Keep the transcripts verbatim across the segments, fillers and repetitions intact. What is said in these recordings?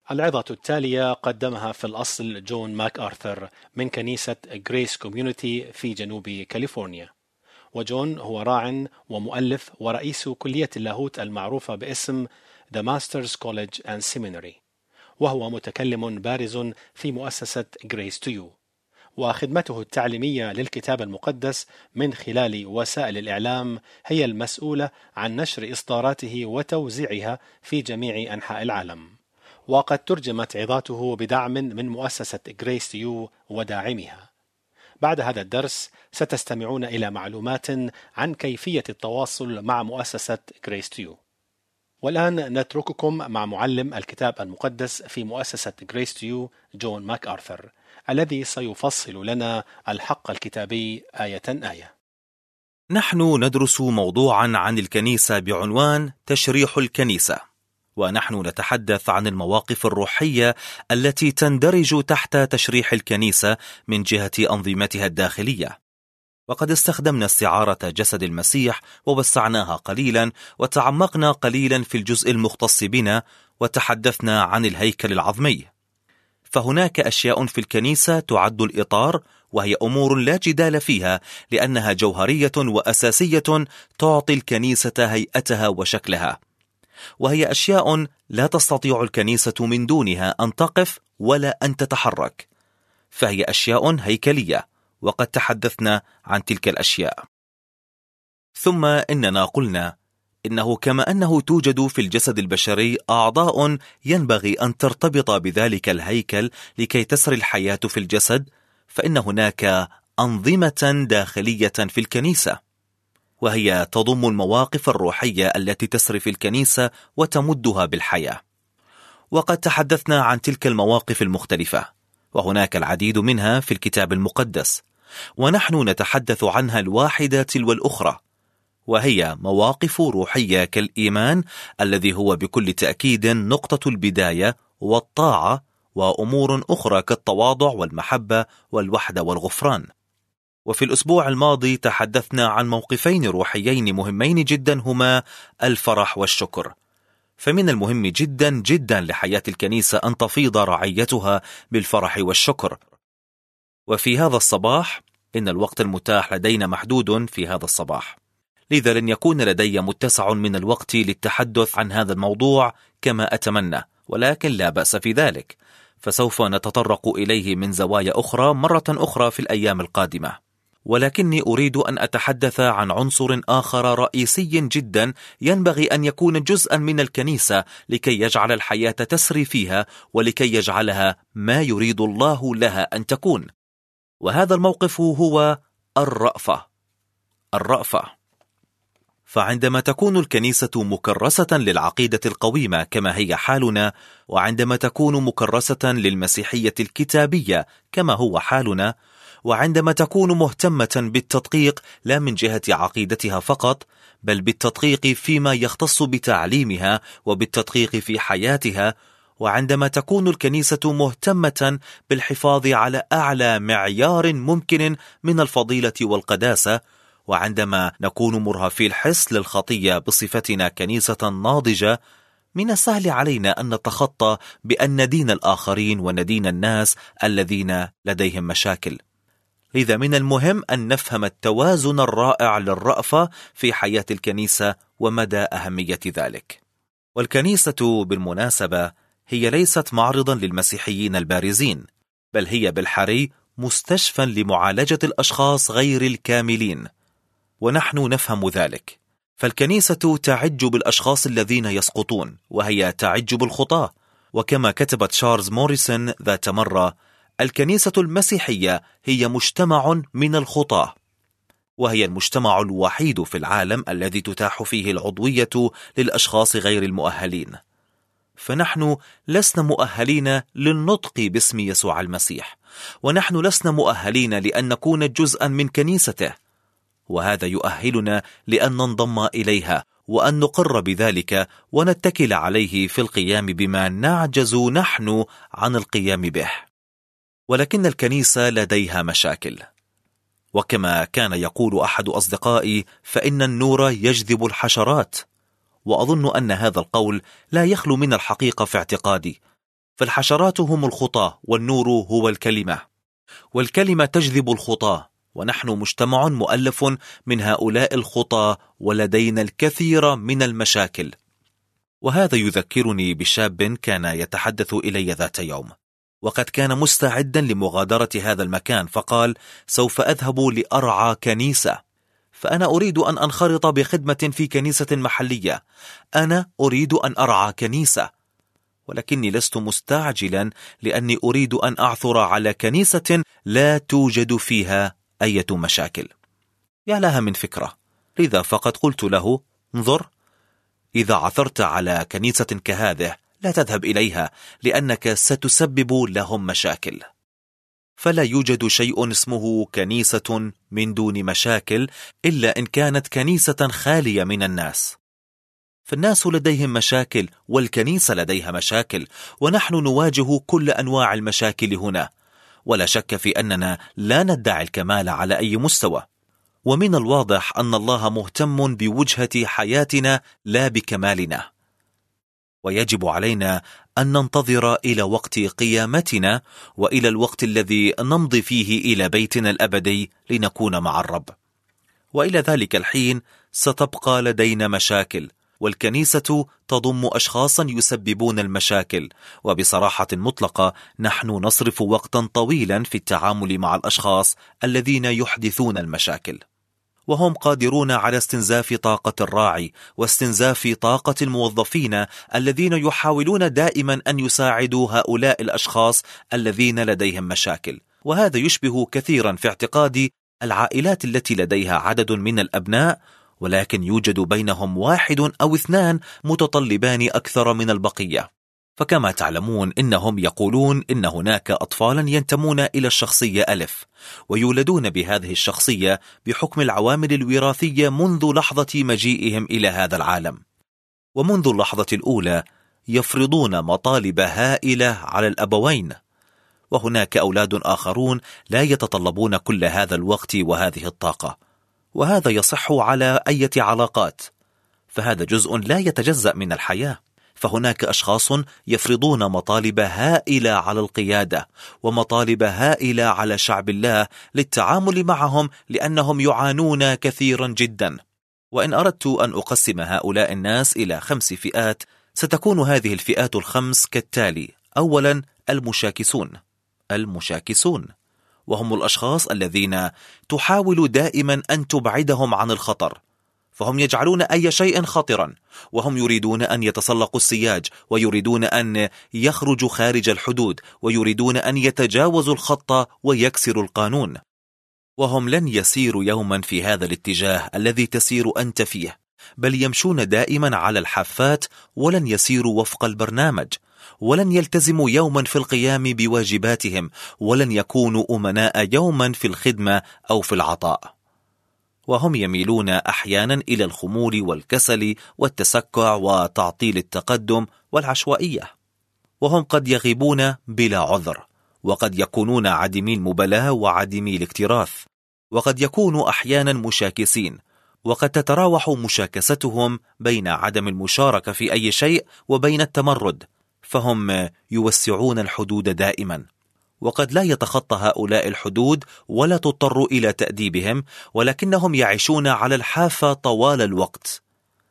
العظة التالية قدمها في الأصل جون ماك آرثر من كنيسة غريس كوميونيتي في جنوب كاليفورنيا، وجون هو راع ومؤلف ورئيس كلية اللاهوت المعروفة باسم The Masters College and Seminary، وهو متكلم بارز في مؤسسة Grace to You، وخدمته التعليمية للكتاب المقدس من خلال وسائل الإعلام هي المسؤولة عن نشر إصداراته وتوزيعها في جميع أنحاء العالم، وقد ترجمت عظاته بدعم من مؤسسة Grace to You وداعمها. بعد هذا الدرس ستستمعون إلى معلومات عن كيفية التواصل مع مؤسسة Grace to You. والآن نترككم مع معلم الكتاب المقدس في مؤسسة Grace to You جون ماك آرثر، الذي سيفصل لنا الحق الكتابي آية آية. نحن ندرس موضوعا عن الكنيسة بعنوان تشريح الكنيسة، ونحن نتحدث عن المواقف الروحية التي تندرج تحت تشريح الكنيسة من جهة أنظمتها الداخلية. وقد استخدمنا استعارة جسد المسيح ووسعناها قليلا، وتعمقنا قليلا في الجزء المختص بنا، وتحدثنا عن الهيكل العظمي. فهناك أشياء في الكنيسة تعد الإطار، وهي أمور لا جدال فيها، لأنها جوهرية وأساسية تعطي الكنيسة هيئتها وشكلها، وهي أشياء لا تستطيع الكنيسة من دونها أن تقف ولا أن تتحرك، فهي أشياء هيكلية، وقد تحدثنا عن تلك الأشياء. ثم إننا قلنا إنه كما أنه توجد في الجسد البشري أعضاء ينبغي أن ترتبط بذلك الهيكل لكي تسري الحياة في الجسد، فإن هناك أنظمة داخلية في الكنيسة، وهي تضم المواقف الروحية التي تسري في الكنيسة وتمدها بالحياة. وقد تحدثنا عن تلك المواقف المختلفة، وهناك العديد منها في الكتاب المقدس، ونحن نتحدث عنها الواحدة تلو الأخرى، وهي مواقف روحية كالإيمان الذي هو بكل تأكيد نقطة البداية، والطاعة، وأمور أخرى كالتواضع والمحبة والوحدة والغفران. وفي الأسبوع الماضي تحدثنا عن موقفين روحيين مهمين جدا، هما الفرح والشكر. فمن المهم جدا جدا لحياة الكنيسة أن تفيض رعيتها بالفرح والشكر. وفي هذا الصباح إن الوقت المتاح لدينا محدود في هذا الصباح، لذا لن يكون لدي متسع من الوقت للتحدث عن هذا الموضوع كما أتمنى، ولكن لا بأس في ذلك، فسوف نتطرق إليه من زوايا أخرى مرة أخرى في الأيام القادمة. ولكني أريد أن أتحدث عن عنصر آخر رئيسي جدا ينبغي أن يكون جزءا من الكنيسة لكي يجعل الحياة تسري فيها، ولكي يجعلها ما يريد الله لها أن تكون، وهذا الموقف هو الرأفة. الرأفة. فعندما تكون الكنيسة مكرسة للعقيدة القويمة كما هي حالنا، وعندما تكون مكرسة للمسيحية الكتابية كما هو حالنا، وعندما تكون مهتمة بالتدقيق لا من جهة عقيدتها فقط، بل بالتدقيق فيما يختص بتعليمها وبالتدقيق في حياتها، وعندما تكون الكنيسة مهتمة بالحفاظ على أعلى معيار ممكن من الفضيلة والقداسة، وعندما نكون مرهفي الحس للخطية بصفتنا كنيسة ناضجة، من السهل علينا أن نتخطى بأن ندين الآخرين وندين الناس الذين لديهم مشاكل. لذا من المهم أن نفهم التوازن الرائع للرأفة في حياة الكنيسة ومدى أهمية ذلك. والكنيسة بالمناسبة هي ليست معرضا للمسيحيين البارزين، بل هي بالحري مستشفى لمعالجة الأشخاص غير الكاملين، ونحن نفهم ذلك. فالكنيسة تعج بالأشخاص الذين يسقطون، وهي تعج بالخطاة. وكما كتب تشارلز موريسون ذات مرة، الكنيسة المسيحية هي مجتمع من الخطاة، وهي المجتمع الوحيد في العالم الذي تتاح فيه العضوية للأشخاص غير المؤهلين. فنحن لسنا مؤهلين للنطق باسم يسوع المسيح، ونحن لسنا مؤهلين لأن نكون جزءا من كنيسته، وهذا يؤهلنا لأن ننضم إليها وأن نقر بذلك ونتكل عليه في القيام بما نعجز نحن عن القيام به. ولكن الكنيسة لديها مشاكل، وكما كان يقول أحد أصدقائي، فإن النور يجذب الحشرات، وأظن أن هذا القول لا يخلو من الحقيقة في اعتقادي. فالحشرات هم الخطاة والنور هو الكلمة، والكلمة تجذب الخطاة، ونحن مجتمع مؤلف من هؤلاء الخطاة ولدينا الكثير من المشاكل. وهذا يذكرني بشاب كان يتحدث إلي ذات يوم، وقد كان مستعدا لمغادرة هذا المكان، فقال: سوف أذهب لأرعى كنيسة، فأنا أريد أن أنخرط بخدمة في كنيسة محلية، أنا أريد أن أرعى كنيسة، ولكني لست مستعجلا لأني أريد أن أعثر على كنيسة لا توجد فيها أي مشاكل. يا لها من فكرة. لذا فقد قلت له: انظر، إذا عثرت على كنيسة كهذه لا تذهب إليها، لأنك ستسبب لهم مشاكل. فلا يوجد شيء اسمه كنيسة من دون مشاكل إلا إن كانت كنيسة خالية من الناس. فالناس لديهم مشاكل، والكنيسة لديها مشاكل، ونحن نواجه كل أنواع المشاكل هنا، ولا شك في أننا لا ندعي الكمال على أي مستوى. ومن الواضح أن الله مهتم بوجهة حياتنا لا بكمالنا، ويجب علينا أن ننتظر إلى وقت قيامتنا وإلى الوقت الذي نمضي فيه إلى بيتنا الأبدي لنكون مع الرب. وإلى ذلك الحين ستبقى لدينا مشاكل، والكنيسة تضم أشخاصا يسببون المشاكل، وبصراحة مطلقة نحن نصرف وقتا طويلا في التعامل مع الأشخاص الذين يحدثون المشاكل، وهم قادرون على استنزاف طاقة الراعي واستنزاف طاقة الموظفين الذين يحاولون دائما أن يساعدوا هؤلاء الأشخاص الذين لديهم مشاكل. وهذا يشبه كثيرا في اعتقادي العائلات التي لديها عدد من الأبناء، ولكن يوجد بينهم واحد أو اثنان متطلبان أكثر من البقية. فكما تعلمون إنهم يقولون إن هناك أطفالا ينتمون إلى الشخصية ألف، ويولدون بهذه الشخصية بحكم العوامل الوراثية منذ لحظة مجيئهم إلى هذا العالم، ومنذ اللحظة الأولى يفرضون مطالب هائلة على الأبوين. وهناك أولاد آخرون لا يتطلبون كل هذا الوقت وهذه الطاقة، وهذا يصح على أي علاقات، فهذا جزء لا يتجزأ من الحياة. فهناك أشخاص يفرضون مطالب هائلة على القيادة ومطالب هائلة على شعب الله للتعامل معهم، لأنهم يعانون كثيرا جدا. وإن أردت أن أقسم هؤلاء الناس إلى خمس فئات، ستكون هذه الفئات الخمس كالتالي: أولا، المشاكسون. المشاكسون وهم الأشخاص الذين تحاول دائما أن تبعدهم عن الخطر، فهم يجعلون أي شيء خطرا، وهم يريدون أن يتسلقوا السياج، ويريدون أن يخرجوا خارج الحدود، ويريدون أن يتجاوزوا الخط ويكسروا القانون. وهم لن يسيروا يوما في هذا الاتجاه الذي تسير أنت فيه، بل يمشون دائما على الحافات، ولن يسيروا وفق البرنامج، ولن يلتزموا يوما في القيام بواجباتهم، ولن يكونوا أمناء يوما في الخدمة أو في العطاء. وهم يميلون أحيانا إلى الخمول والكسل والتسكع وتعطيل التقدم والعشوائية. وهم قد يغيبون بلا عذر، وقد يكونون عديمي المبالاة وعديمي الاكتراث، وقد يكونوا أحيانا مشاكسين، وقد تتراوح مشاكستهم بين عدم المشاركة في أي شيء وبين التمرد، فهم يوسعون الحدود دائما، وقد لا يتخطى هؤلاء الحدود ولا تضطر إلى تأديبهم، ولكنهم يعيشون على الحافة طوال الوقت.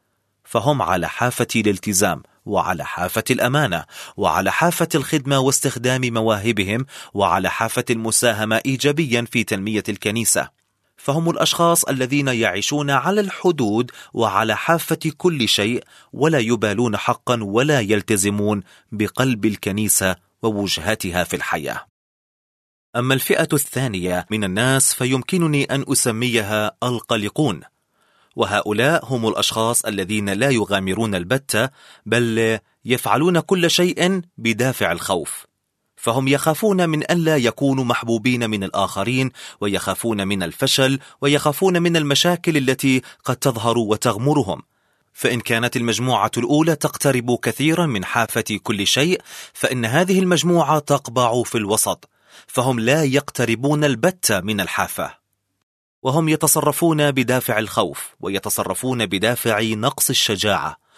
فهم على حافة الالتزام، وعلى حافة الأمانة، وعلى حافة الخدمة واستخدام مواهبهم، وعلى حافة المساهمة إيجابيا في تنمية الكنيسة. فهم الأشخاص الذين يعيشون على الحدود وعلى حافة كل شيء، ولا يبالون حقا ولا يلتزمون بقلب الكنيسة ووجهتها في الحياة. أما الفئة الثانية من الناس فيمكنني أن أسميها القلقون، وهؤلاء هم الأشخاص الذين لا يغامرون البتة، بل يفعلون كل شيء بدافع الخوف. فهم يخافون من أن لا يكونوا محبوبين من الآخرين، ويخافون من الفشل، ويخافون من المشاكل التي قد تظهر وتغمرهم. فإن كانت المجموعة الأولى تقترب كثيرا من حافة كل شيء، فإن هذه المجموعة تقبع في الوسط، فهم لا يقتربون البتة من الحافة، وهم يتصرفون بدافع الخوف، ويتصرفون بدافع نقص الشجاعة،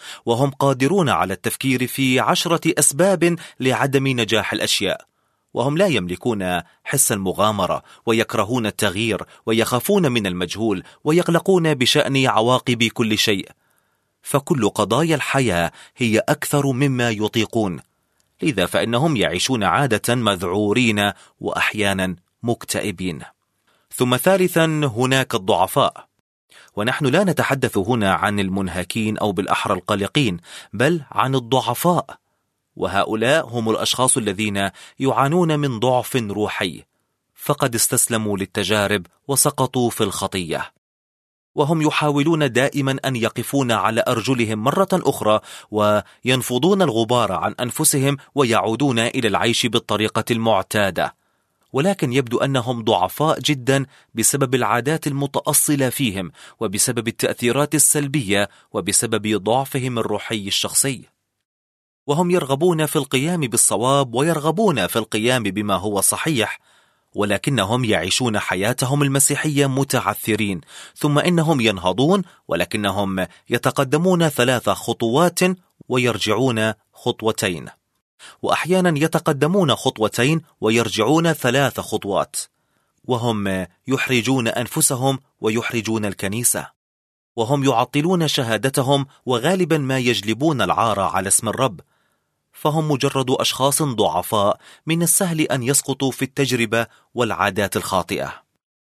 وهم قادرون على التفكير في عشرة أسباب لعدم نجاح الأشياء، وهم لا يملكون حس المغامرة، ويكرهون التغيير، ويخافون من المجهول، ويقلقون بشأن عواقب كل شيء. فكل قضايا الحياة هي أكثر مما يطيقون، لذا فإنهم يعيشون عادة مذعورين وأحيانا مكتئبين. ثم ثالثا هناك الضعفاء، ونحن لا نتحدث هنا عن المنهكين أو بالأحرى القلقين، بل عن الضعفاء، وهؤلاء هم الأشخاص الذين يعانون من ضعف روحي، فقد استسلموا للتجارب وسقطوا في الخطية، وهم يحاولون دائما أن يقفون على أرجلهم مرة أخرى وينفضون الغبار عن أنفسهم ويعودون إلى العيش بالطريقة المعتادة، ولكن يبدو أنهم ضعفاء جدا بسبب العادات المتأصلة فيهم، وبسبب التأثيرات السلبية، وبسبب ضعفهم الروحي الشخصي. وهم يرغبون في القيام بالصواب، ويرغبون في القيام بما هو صحيح، ولكنهم يعيشون حياتهم المسيحية متعثرين، ثم إنهم ينهضون ولكنهم يتقدمون ثلاث خطوات ويرجعون خطوتين، وأحيانا يتقدمون خطوتين ويرجعون ثلاث خطوات، وهم يحرجون أنفسهم ويحرجون الكنيسة، وهم يعطلون شهادتهم، وغالبا ما يجلبون العار على اسم الرب، فهم مجرد أشخاص ضعفاء من السهل أن يسقطوا في التجربة والعادات الخاطئة.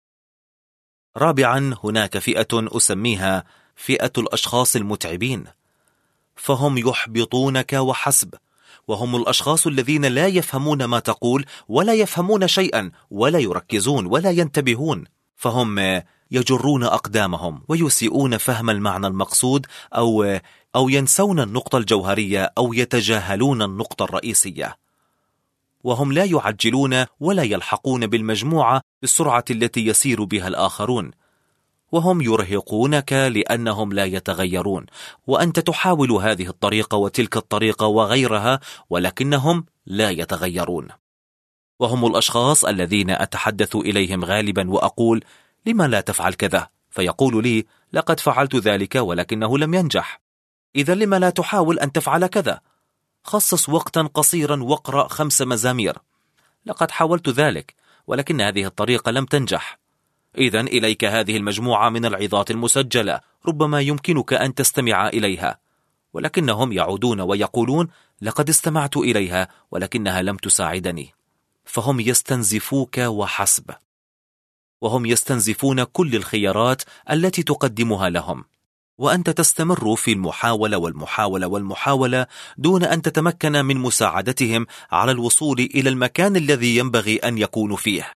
رابعا هناك فئة أسميها فئة الأشخاص المتعبين، فهم يحبطونك وحسب، وهم الأشخاص الذين لا يفهمون ما تقول ولا يفهمون شيئا ولا يركزون ولا ينتبهون، فهم يجرون أقدامهم ويسيئون فهم المعنى المقصود، أو أو ينسون النقطة الجوهرية، أو يتجاهلون النقطة الرئيسية، وهم لا يعجلون ولا يلحقون بالمجموعة بالسرعة التي يسير بها الآخرون، وهم يرهقونك لأنهم لا يتغيرون، وأنت تحاول هذه الطريقة وتلك الطريقة وغيرها ولكنهم لا يتغيرون. وهم الأشخاص الذين أتحدث إليهم غالبا وأقول: لما لا تفعل كذا؟ فيقول لي: لقد فعلت ذلك ولكنه لم ينجح. إذا لما لا تحاول أن تفعل كذا؟ خصص وقتا قصيرا واقرأ خمس مزامير. لقد حاولت ذلك ولكن هذه الطريقة لم تنجح. إذا إليك هذه المجموعة من العظات المسجلة، ربما يمكنك أن تستمع إليها. ولكنهم يعودون ويقولون: لقد استمعت إليها ولكنها لم تساعدني. فهم يستنزفوك وحسب، وهم يستنزفون كل الخيارات التي تقدمها لهم، وأنت تستمر في المحاولة والمحاولة والمحاولة دون أن تتمكن من مساعدتهم على الوصول إلى المكان الذي ينبغي أن يكونوا فيه.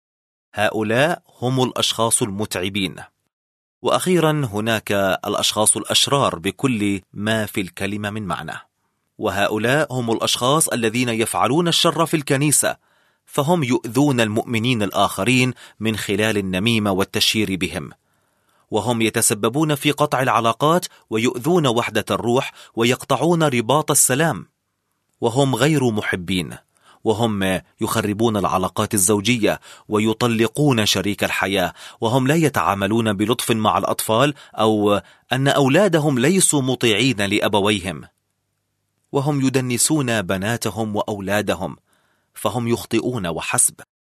هؤلاء هم الأشخاص المتعبين. وأخيرا هناك الأشخاص الأشرار بكل ما في الكلمة من معنى، وهؤلاء هم الأشخاص الذين يفعلون الشر في الكنيسة، فهم يؤذون المؤمنين الآخرين من خلال النميمة والتشهير بهم، وهم يتسببون في قطع العلاقات ويؤذون وحدة الروح ويقطعون رباط السلام، وهم غير محبين، وهم يخربون العلاقات الزوجية ويطلقون شريك الحياة، وهم لا يتعاملون بلطف مع الأطفال، أو أن أولادهم ليسوا مطيعين لأبويهم، وهم يدنسون بناتهم وأولادهم، فهم يخطئون وحسب.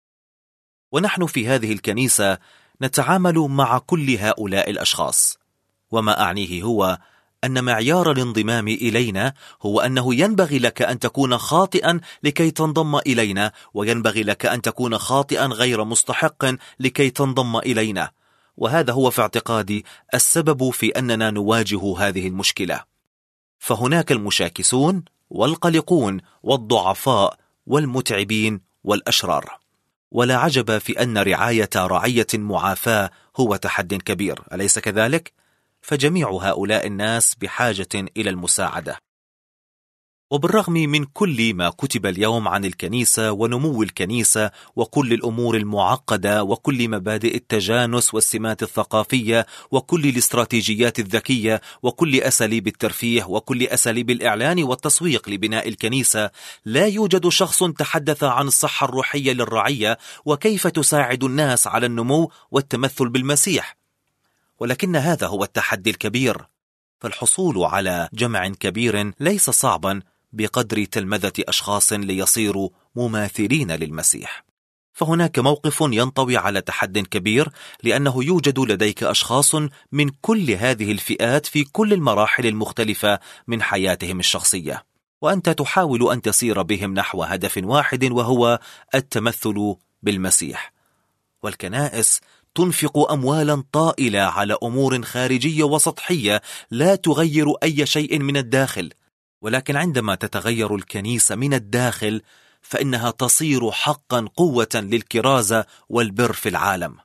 ونحن في هذه الكنيسة نتعامل مع كل هؤلاء الأشخاص، وما أعنيه هو أن معيار الانضمام إلينا هو أنه ينبغي لك أن تكون خاطئا لكي تنضم إلينا، وينبغي لك أن تكون خاطئا غير مستحق لكي تنضم إلينا. وهذا هو في اعتقادي السبب في أننا نواجه هذه المشكلة. فهناك المشاكسون والقلقون والضعفاء والمتعبين والأشرار، ولا عجب في أن رعاية رعية معافاة هو تحد كبير، أليس كذلك؟ فجميع هؤلاء الناس بحاجة إلى المساعدة. وبالرغم من كل ما كتب اليوم عن الكنيسة ونمو الكنيسة وكل الأمور المعقدة وكل مبادئ التجانس والسمات الثقافية وكل الاستراتيجيات الذكية وكل أساليب الترفيه وكل أساليب الإعلان والتسويق لبناء الكنيسة، لا يوجد شخص تحدث عن الصحة الروحية للرعية وكيف تساعد الناس على النمو والتمثل بالمسيح. ولكن هذا هو التحدي الكبير. فالحصول على جمع كبير ليس صعبا بقدر تلمذة أشخاص ليصيروا مماثلين للمسيح. فهناك موقف ينطوي على تحد كبير، لأنه يوجد لديك أشخاص من كل هذه الفئات في كل المراحل المختلفة من حياتهم الشخصية، وأنت تحاول أن تسير بهم نحو هدف واحد، وهو التمثل بالمسيح. والكنائس تنفق أموالا طائلة على أمور خارجية وسطحية لا تغير أي شيء من الداخل، ولكن عندما تتغير الكنيسة من الداخل فإنها تصير حقا قوة للكرازة والبر في العالم.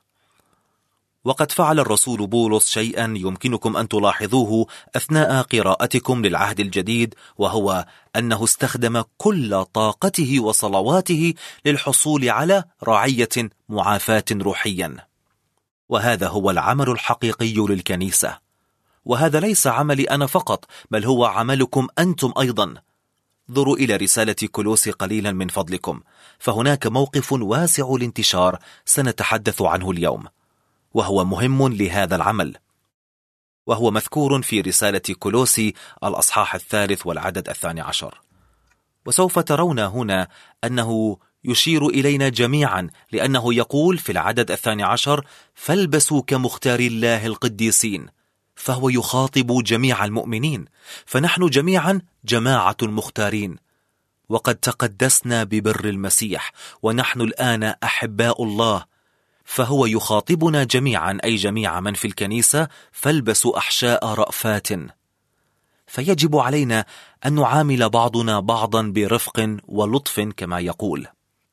وقد فعل الرسول بولس شيئا يمكنكم أن تلاحظوه أثناء قراءتكم للعهد الجديد، وهو أنه استخدم كل طاقته وصلواته للحصول على رعية معافاة روحيا. وهذا هو العمل الحقيقي للكنيسة، وهذا ليس عملي أنا فقط، بل هو عملكم أنتم أيضا. انظروا إلى رسالة كولوسي قليلا من فضلكم، فهناك موقف واسع الانتشار سنتحدث عنه اليوم، وهو مهم لهذا العمل، وهو مذكور في رسالة كولوسي الأصحاح الثالث والعدد الثاني عشر. وسوف ترون هنا أنه يشير إلينا جميعا، لأنه يقول في العدد الثاني عشر: فالبسوا كمختار الله القديسين. فهو يخاطب جميع المؤمنين، فنحن جميعا جماعة مختارين، وقد تقدسنا ببر المسيح، ونحن الآن أحباء الله. فهو يخاطبنا جميعا، أي جميع من في الكنيسة: فالبسوا أحشاء رأفات. فيجب علينا أن نعامل بعضنا بعضا برفق ولطف كما يقول.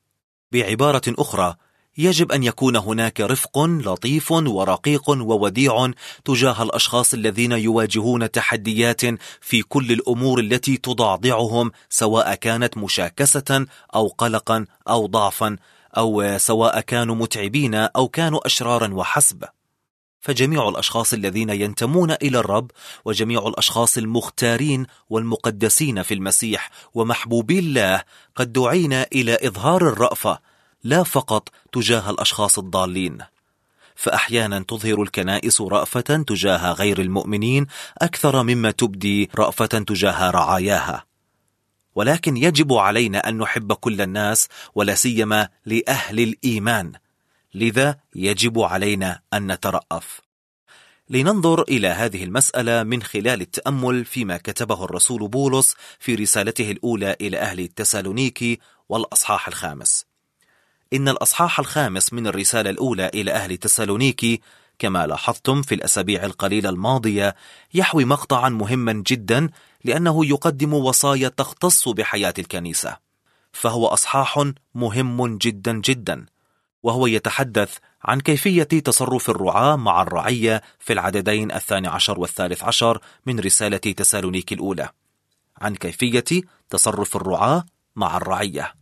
بعبارة أخرى، يجب أن يكون هناك رفق لطيف ورقيق ووديع تجاه الأشخاص الذين يواجهون تحديات في كل الأمور التي تضعضعهم، سواء كانت مشاكسة أو قلقا أو ضعفا، أو سواء كانوا متعبين أو كانوا أشرارا وحسب. فجميع الأشخاص الذين ينتمون إلى الرب، وجميع الأشخاص المختارين والمقدسين في المسيح ومحبوبي الله، قد دعينا إلى إظهار الرأفة، لا فقط تجاه الأشخاص الضالين. فأحيانا تظهر الكنائس رأفة تجاه غير المؤمنين أكثر مما تبدي رأفة تجاه رعاياها، ولكن يجب علينا أن نحب كل الناس، ولا سيما لأهل الإيمان، لذا يجب علينا أن نترأف. لننظر إلى هذه المسألة من خلال التأمل فيما كتبه الرسول بولس في رسالته الأولى إلى أهل تسالونيكي والأصحاح الخامس. إن الأصحاح الخامس من الرسالة الأولى إلى أهل تسالونيكي، كما لاحظتم في الأسابيع القليلة الماضية، يحوي مقطعا مهما جدا، لأنه يقدم وصايا تختص بحياة الكنيسة. فهو أصحاح مهم جدا جدا، وهو يتحدث عن كيفية تصرف الرعاة مع الرعية في العددين الثاني عشر والثالث عشر من رسالة تسالونيكي الأولى، عن كيفية تصرف الرعاة مع الرعية.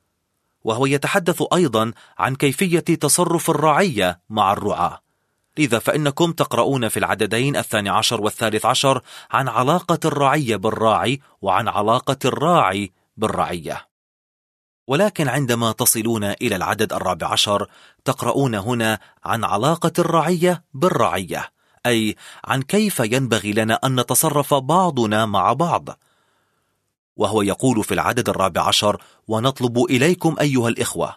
وهو يتحدث أيضا عن كيفية تصرف الرعية مع الرعاة. لذا فإنكم تقرؤون في العددين الثاني عشر والثالث عشر عن علاقة الرعية بالراعي، وعن علاقة الراعي بالرعية. ولكن عندما تصلون إلى العدد الرابع عشر تقرؤون هنا عن علاقة الرعية بالرعية، أي عن كيف ينبغي لنا أن نتصرف بعضنا مع بعض. وهو يقول في العدد الرابع عشر: ونطلب إليكم أيها الإخوة.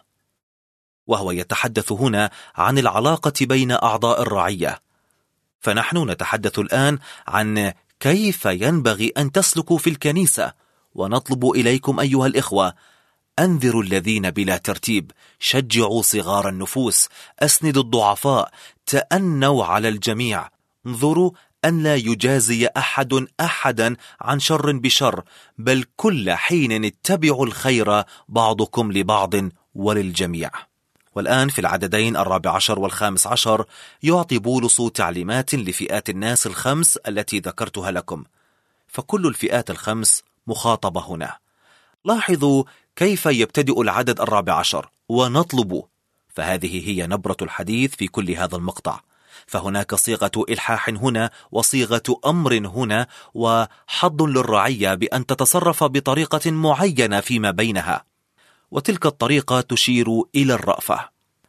وهو يتحدث هنا عن العلاقة بين أعضاء الرعية. فنحن نتحدث الآن عن كيف ينبغي أن تسلكوا في الكنيسة. ونطلب إليكم أيها الإخوة: أنذروا الذين بلا ترتيب، شجعوا صغار النفوس، أسندوا الضعفاء، تأنوا على الجميع، انظروا أن لا يجازي أحد أحدا عن شر بشر، بل كل حين اتبعوا الخير بعضكم لبعض وللجميع. والآن في العددين الرابع عشر والخامس عشر يعطي بولس تعليمات لفئات الناس الخمس التي ذكرتها لكم، فكل الفئات الخمس مخاطبة هنا. لاحظوا كيف يبتدئ العدد الرابع عشر: ونطلب. فهذه هي نبرة الحديث في كل هذا المقطع، فهناك صيغة إلحاح هنا وصيغة أمر هنا، وحض للرعية بأن تتصرف بطريقة معينة فيما بينها، وتلك الطريقة تشير إلى الرأفة.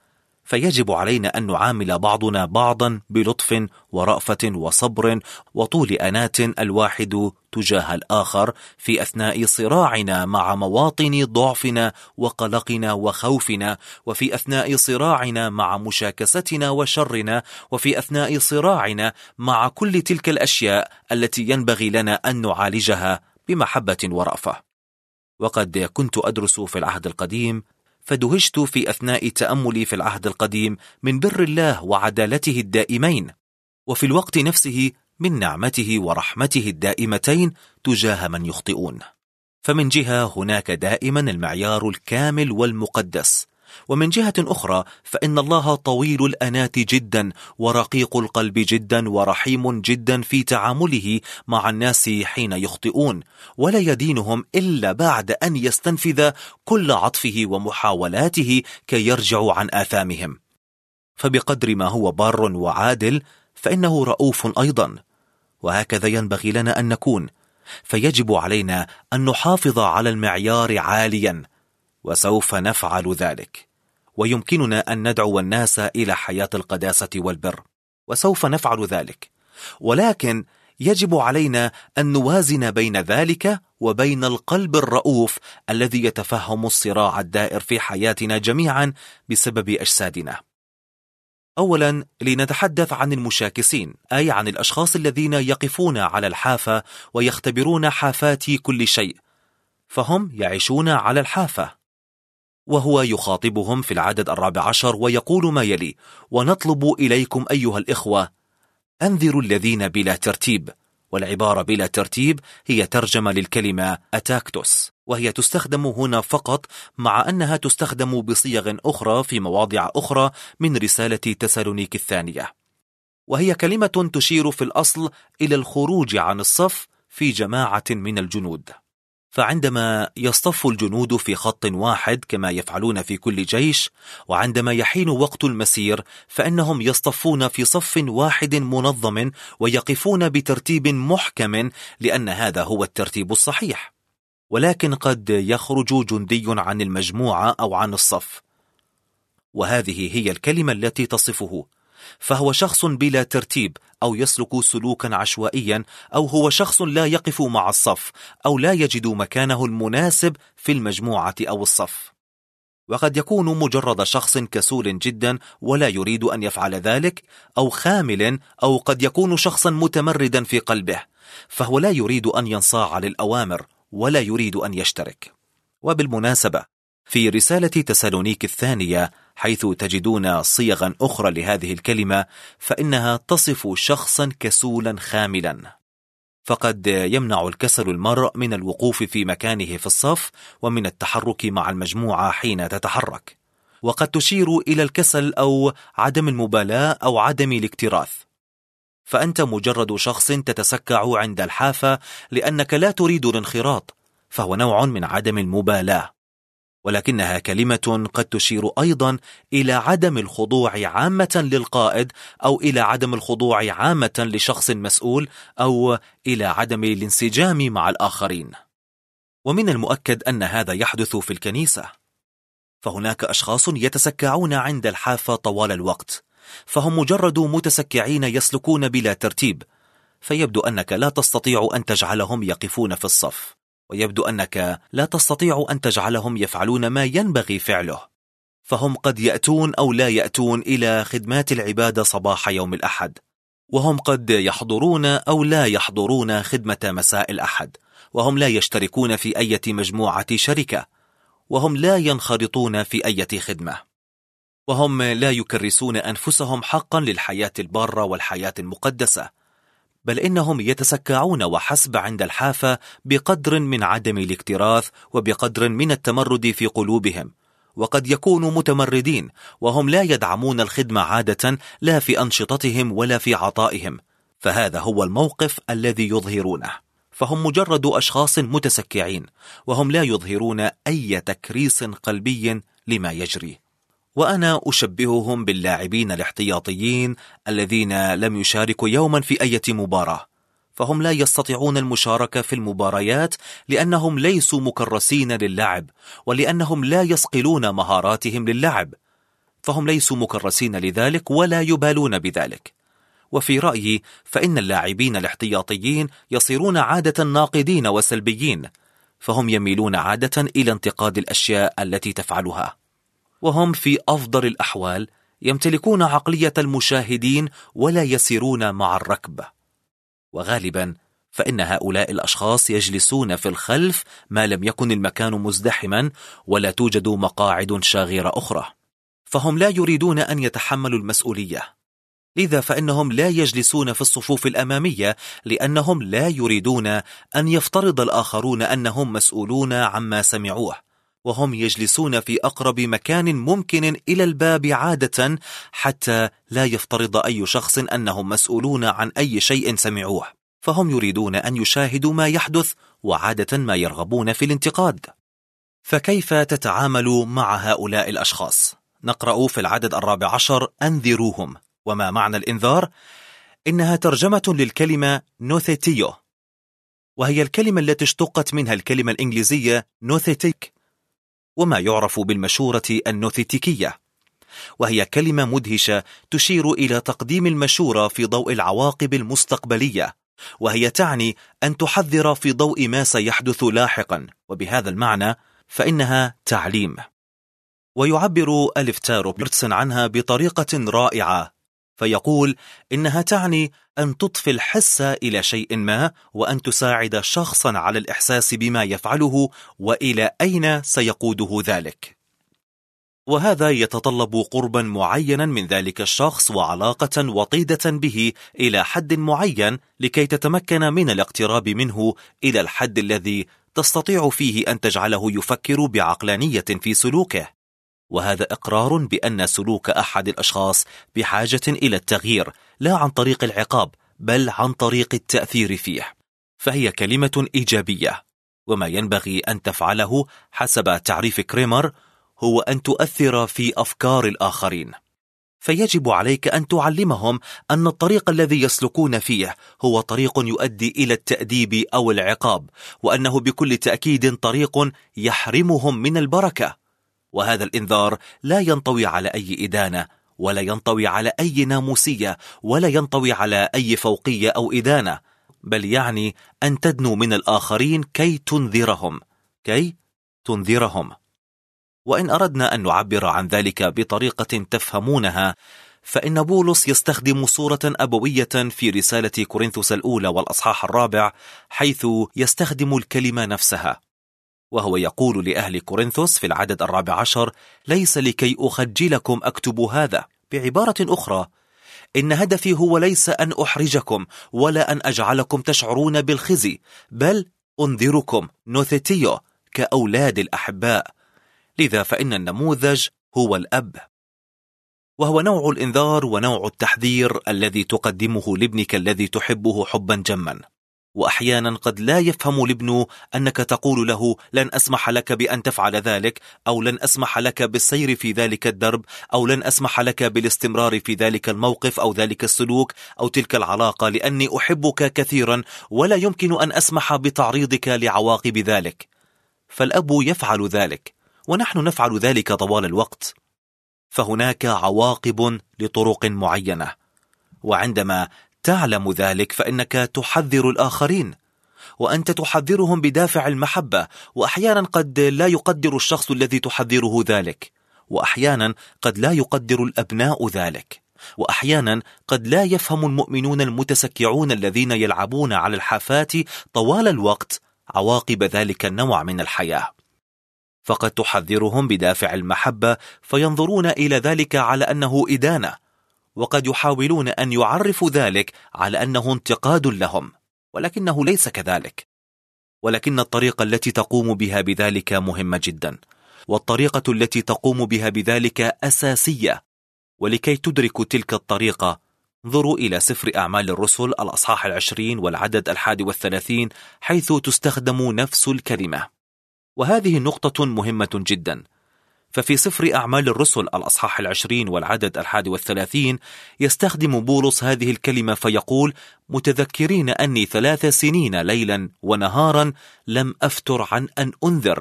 فيجب علينا أن نعامل بعضنا بعضا بلطف ورأفة وصبر وطول أنات الواحد تجاه الآخر في أثناء صراعنا مع مواطن ضعفنا وقلقنا وخوفنا، وفي أثناء صراعنا مع مشاكستنا وشرنا، وفي أثناء صراعنا مع كل تلك الأشياء التي ينبغي لنا أن نعالجها بمحبة ورأفة. وقد كنت أدرس في العهد القديم، فدهشت في أثناء تأملي في العهد القديم من بر الله وعدالته الدائمين، وفي الوقت نفسه من نعمته ورحمته الدائمتين تجاه من يخطئون. فمن جهة هناك دائما المعيار الكامل والمقدس، ومن جهة أخرى فإن الله طويل الأنات جدا ورقيق القلب جدا ورحيم جدا في تعامله مع الناس حين يخطئون، ولا يدينهم إلا بعد أن يستنفذ كل عطفه ومحاولاته كي يرجعوا عن آثامهم. فبقدر ما هو بار وعادل فإنه رؤوف أيضا، وهكذا ينبغي لنا أن نكون. فيجب علينا أن نحافظ على المعيار عاليا، وسوف نفعل ذلك. ويمكننا أن ندعو الناس إلى حياة القداسة والبر، وسوف نفعل ذلك. ولكن يجب علينا أن نوازن بين ذلك وبين القلب الرؤوف الذي يتفهم الصراع الدائر في حياتنا جميعا بسبب أجسادنا. أولا لنتحدث عن المشاكسين، أي عن الأشخاص الذين يقفون على الحافة ويختبرون حافات كل شيء، فهم يعيشون على الحافة. وهو يخاطبهم في العدد الرابع عشر ويقول ما يلي: ونطلب إليكم أيها الإخوة أنذروا الذين بلا ترتيب. والعبارة بلا ترتيب هي ترجمة للكلمة أتاكتوس، وهي تستخدم هنا فقط، مع أنها تستخدم بصيغ أخرى في مواضع أخرى من رسالة تسالونيك الثانية، وهي كلمة تشير في الأصل إلى الخروج عن الصف في جماعة من الجنود. فعندما يصطف الجنود في خط واحد كما يفعلون في كل جيش، وعندما يحين وقت المسير فإنهم يصطفون في صف واحد منظم ويقفون بترتيب محكم، لأن هذا هو الترتيب الصحيح. ولكن قد يخرج جندي عن المجموعة أو عن الصف، وهذه هي الكلمة التي تصفه، فهو شخص بلا ترتيب، أو يسلك سلوكا عشوائيا، أو هو شخص لا يقف مع الصف، أو لا يجد مكانه المناسب في المجموعة أو الصف. وقد يكون مجرد شخص كسول جدا ولا يريد أن يفعل ذلك، أو خامل، أو قد يكون شخصا متمردا في قلبه، فهو لا يريد أن ينصاع للأوامر ولا يريد أن يشترك. وبالمناسبة في رسالة تسالونيك الثانية حيث تجدون صيغا أخرى لهذه الكلمة فإنها تصف شخصا كسولا خاملا، فقد يمنع الكسل المرء من الوقوف في مكانه في الصف ومن التحرك مع المجموعة حين تتحرك، وقد تشير إلى الكسل أو عدم المبالاة أو عدم الاكتراث. فأنت مجرد شخص تتسكع عند الحافة لأنك لا تريد الانخراط، فهو نوع من عدم المبالاة. ولكنها كلمة قد تشير أيضا إلى عدم الخضوع عامة للقائد، أو إلى عدم الخضوع عامة لشخص مسؤول، أو إلى عدم الانسجام مع الآخرين. ومن المؤكد أن هذا يحدث في الكنيسة، فهناك أشخاص يتسكعون عند الحافة طوال الوقت، فهم مجرد متسكعين يسلكون بلا ترتيب، فيبدو أنك لا تستطيع أن تجعلهم يقفون في الصف، ويبدو أنك لا تستطيع أن تجعلهم يفعلون ما ينبغي فعله، فهم قد يأتون أو لا يأتون إلى خدمات العبادة صباح يوم الأحد، وهم قد يحضرون أو لا يحضرون خدمة مساء الأحد، وهم لا يشتركون في أي مجموعة شركة، وهم لا ينخرطون في أي خدمة، وهم لا يكرسون أنفسهم حقا للحياة البارة والحياة المقدسة، بل إنهم يتسكعون وحسب عند الحافة بقدر من عدم الاكتراث وبقدر من التمرد في قلوبهم، وقد يكونوا متمردين وهم لا يدعمون الخدمة عادة، لا في أنشطتهم ولا في عطائهم، فهذا هو الموقف الذي يظهرونه. فهم مجرد أشخاص متسكعين وهم لا يظهرون أي تكريس قلبي لما يجري. وأنا أشبههم باللاعبين الاحتياطيين الذين لم يشاركوا يوما في أي مباراة، فهم لا يستطيعون المشاركة في المباريات لأنهم ليسوا مكرسين للعب، ولأنهم لا يصقلون مهاراتهم للعب، فهم ليسوا مكرسين لذلك ولا يبالون بذلك. وفي رأيي فإن اللاعبين الاحتياطيين يصيرون عادة ناقدين وسلبيين، فهم يميلون عادة إلى انتقاد الأشياء التي تفعلها، وهم في أفضل الأحوال يمتلكون عقلية المشاهدين ولا يسيرون مع الركب. وغالبا فإن هؤلاء الأشخاص يجلسون في الخلف ما لم يكن المكان مزدحما ولا توجد مقاعد شاغرة أخرى، فهم لا يريدون أن يتحملوا المسؤولية، لذا فإنهم لا يجلسون في الصفوف الأمامية لأنهم لا يريدون أن يفترض الآخرون أنهم مسؤولون عما سمعوه، وهم يجلسون في أقرب مكان ممكن إلى الباب عادة حتى لا يفترض أي شخص أنهم مسؤولون عن أي شيء سمعوه، فهم يريدون أن يشاهدوا ما يحدث وعادة ما يرغبون في الانتقاد. فكيف تتعامل مع هؤلاء الأشخاص؟ نقرأ في العدد الرابع عشر: أنذروهم. وما معنى الإنذار؟ إنها ترجمة للكلمة نوثيتيو، وهي الكلمة التي اشتقت منها الكلمة الإنجليزية نوثيتيك، وما يعرف بالمشورة النوثيتيكية، وهي كلمة مدهشة تشير إلى تقديم المشورة في ضوء العواقب المستقبلية، وهي تعني أن تحذر في ضوء ما سيحدث لاحقا، وبهذا المعنى فإنها تعليم. ويعبر أليفتير روبرتسون عنها بطريقة رائعة، فيقول إنها تعني أن تضفي الحس إلى شيء ما وأن تساعد شخصا على الإحساس بما يفعله وإلى أين سيقوده ذلك، وهذا يتطلب قربا معينا من ذلك الشخص وعلاقة وطيدة به إلى حد معين لكي تتمكن من الاقتراب منه إلى الحد الذي تستطيع فيه أن تجعله يفكر بعقلانية في سلوكه. وهذا إقرار بأن سلوك أحد الأشخاص بحاجة إلى التغيير، لا عن طريق العقاب بل عن طريق التأثير فيه، فهي كلمة إيجابية. وما ينبغي أن تفعله حسب تعريف كريمر هو أن تؤثر في أفكار الآخرين، فيجب عليك أن تعلمهم أن الطريق الذي يسلكون فيه هو طريق يؤدي إلى التأديب أو العقاب، وأنه بكل تأكيد طريق يحرمهم من البركة. وهذا الإنذار لا ينطوي على أي إدانة، ولا ينطوي على أي ناموسية، ولا ينطوي على أي فوقية أو إدانة، بل يعني أن تدنو من الآخرين كي تنذرهم كي تنذرهم. وإن أردنا أن نعبر عن ذلك بطريقة تفهمونها، فإن بولس يستخدم صورة أبوية في رسالة كورنثوس الأولى والأصحاح الرابع، حيث يستخدم الكلمة نفسها، وهو يقول لأهل كورنثوس في العدد الرابع عشر: ليس لكي أخجلكم أكتب هذا. بعبارة أخرى، إن هدفي هو ليس أن أحرجكم ولا أن أجعلكم تشعرون بالخزي، بل أنذركم نوثيتيو كأولاد الأحباء. لذا فإن النموذج هو الأب، وهو نوع الإنذار ونوع التحذير الذي تقدمه لابنك الذي تحبه حبا جما. وأحيانا قد لا يفهم الابن أنك تقول له: لن أسمح لك بأن تفعل ذلك، أو لن أسمح لك بالسير في ذلك الدرب، أو لن أسمح لك بالاستمرار في ذلك الموقف أو ذلك السلوك أو تلك العلاقة، لأني أحبك كثيرا ولا يمكن أن أسمح بتعريضك لعواقب ذلك. فالأب يفعل ذلك، ونحن نفعل ذلك طوال الوقت، فهناك عواقب لطرق معينة، وعندما تعلم ذلك فإنك تحذر الآخرين، وأنت تحذرهم بدافع المحبة. وأحيانا قد لا يقدر الشخص الذي تحذره ذلك، وأحيانا قد لا يقدر الأبناء ذلك، وأحيانا قد لا يفهم المؤمنون المتسكعون الذين يلعبون على الحافات طوال الوقت عواقب ذلك النوع من الحياة، فقد تحذرهم بدافع المحبة فينظرون إلى ذلك على أنه إدانة، وقد يحاولون أن يعرفوا ذلك على أنه انتقاد لهم، ولكنه ليس كذلك. ولكن الطريقة التي تقوم بها بذلك مهمة جدا، والطريقة التي تقوم بها بذلك أساسية. ولكي تدركوا تلك الطريقة، انظروا إلى سفر أعمال الرسل الأصحاح العشرين والعدد الحادي والثلاثين، حيث تستخدم نفس الكلمة. وهذه نقطة مهمة جدا، ففي سفر أعمال الرسل الأصحاح العشرين والعدد الحادي والثلاثين يستخدم بولس هذه الكلمة فيقول: متذكرين أني ثلاث سنين ليلا ونهارا لم أفتر عن أن أنذر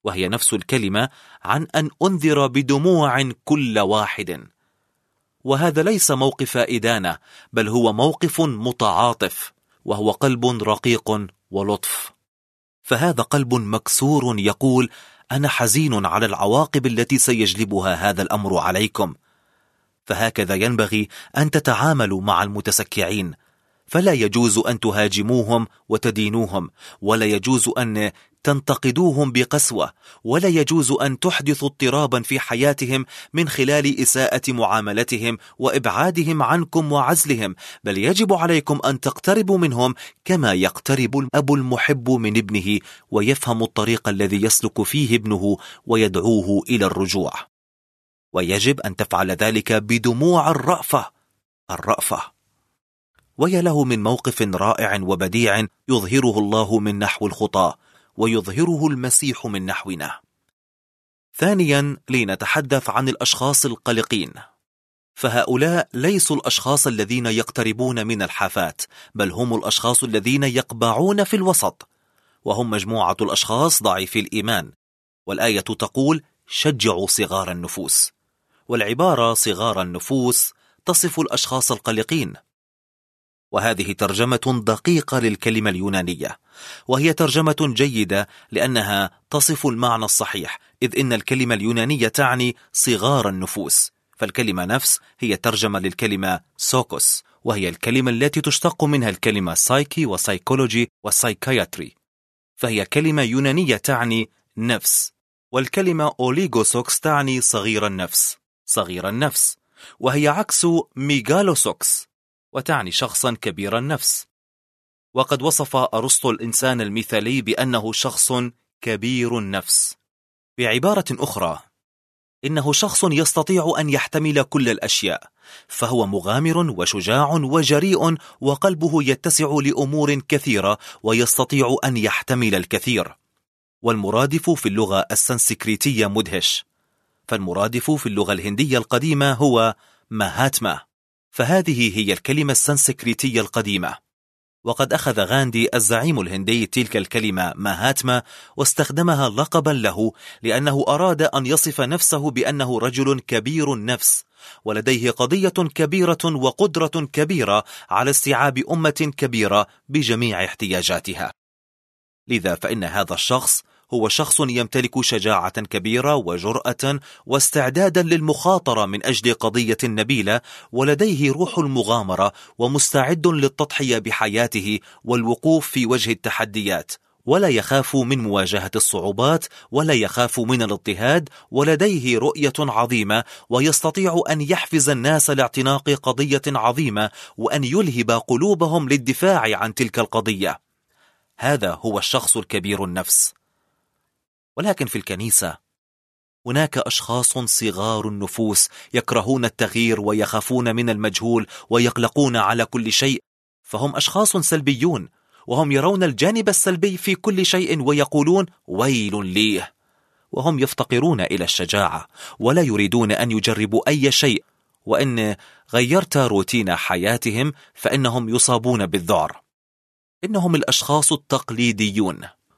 وهي نفس الكلمة عن أن أنذر بدموع كل واحد. وهذا ليس موقف إدانة، بل هو موقف متعاطف، وهو قلب رقيق ولطف. فهذا قلب مكسور يقول: أنا حزين على العواقب التي سيجلبها هذا الأمر عليكم. فهكذا ينبغي أن تتعاملوا مع المتسكعين، فلا يجوز أن تهاجموهم وتدينوهم، ولا يجوز أن تنتقدوهم بقسوة، ولا يجوز أن تحدثوا اضطرابا في حياتهم من خلال إساءة معاملتهم وإبعادهم عنكم وعزلهم، بل يجب عليكم أن تقتربوا منهم كما يقترب الأب المحب من ابنه ويفهم الطريق الذي يسلك فيه ابنه ويدعوه إلى الرجوع. ويجب أن تفعل ذلك بدموع الرأفة الرأفة ويا له من موقف رائع وبديع يظهره الله من نحو الخطاة، ويظهره المسيح من نحونا. ثانيا، لنتحدث عن الأشخاص القلقين. فهؤلاء ليسوا الأشخاص الذين يقتربون من الحافات، بل هم الأشخاص الذين يقبعون في الوسط، وهم مجموعة الأشخاص ضعيفي الإيمان. والآية تقول: شجعوا صغار النفوس. والعبارة صغار النفوس تصف الأشخاص القلقين، وهذه ترجمة دقيقة للكلمة اليونانية، وهي ترجمة جيدة لأنها تصف المعنى الصحيح، إذ إن الكلمة اليونانية تعني صغار النفوس، فالكلمة نفس هي ترجمة للكلمة سوكوس، وهي الكلمة التي تشتق منها الكلمة سايكي وسايكولوجي وسايكاياتري، فهي كلمة يونانية تعني نفس. والكلمة أوليغوسوكس تعني صغير النفس صغير النفس وهي عكس ميغالوسوكس، وتعني شخصا كبير النفس. وقد وصف أرسطو الإنسان المثالي بأنه شخص كبير النفس. بعبارة أخرى، إنه شخص يستطيع أن يحتمل كل الأشياء، فهو مغامر وشجاع وجريء، وقلبه يتسع لأمور كثيرة، ويستطيع أن يحتمل الكثير. والمرادف في اللغة السنسكريتية مدهش، فالمرادف في اللغة الهندية القديمة هو مهاتما، فهذه هي الكلمة السنسكريتية القديمة. وقد أخذ غاندي الزعيم الهندي تلك الكلمة مهاتما واستخدمها لقبا له، لأنه أراد أن يصف نفسه بأنه رجل كبير النفس، ولديه قضية كبيرة وقدرة كبيرة على استيعاب أمة كبيرة بجميع احتياجاتها. لذا فإن هذا الشخص هو شخص يمتلك شجاعة كبيرة وجرأة واستعدادا للمخاطرة من أجل قضية نبيلة، ولديه روح المغامرة، ومستعد للتضحية بحياته والوقوف في وجه التحديات، ولا يخاف من مواجهة الصعوبات، ولا يخاف من الاضطهاد، ولديه رؤية عظيمة، ويستطيع أن يحفز الناس لاعتناق قضية عظيمة، وأن يلهب قلوبهم للدفاع عن تلك القضية. هذا هو الشخص الكبير النفس. ولكن في الكنيسة هناك أشخاص صغار النفوس يكرهون التغيير ويخافون من المجهول ويقلقون على كل شيء، فهم أشخاص سلبيون، وهم يرون الجانب السلبي في كل شيء ويقولون ويل ليه، وهم يفتقرون إلى الشجاعة ولا يريدون أن يجربوا أي شيء، وإن غيرت روتين حياتهم فإنهم يصابون بالذعر. إنهم الأشخاص التقليديون،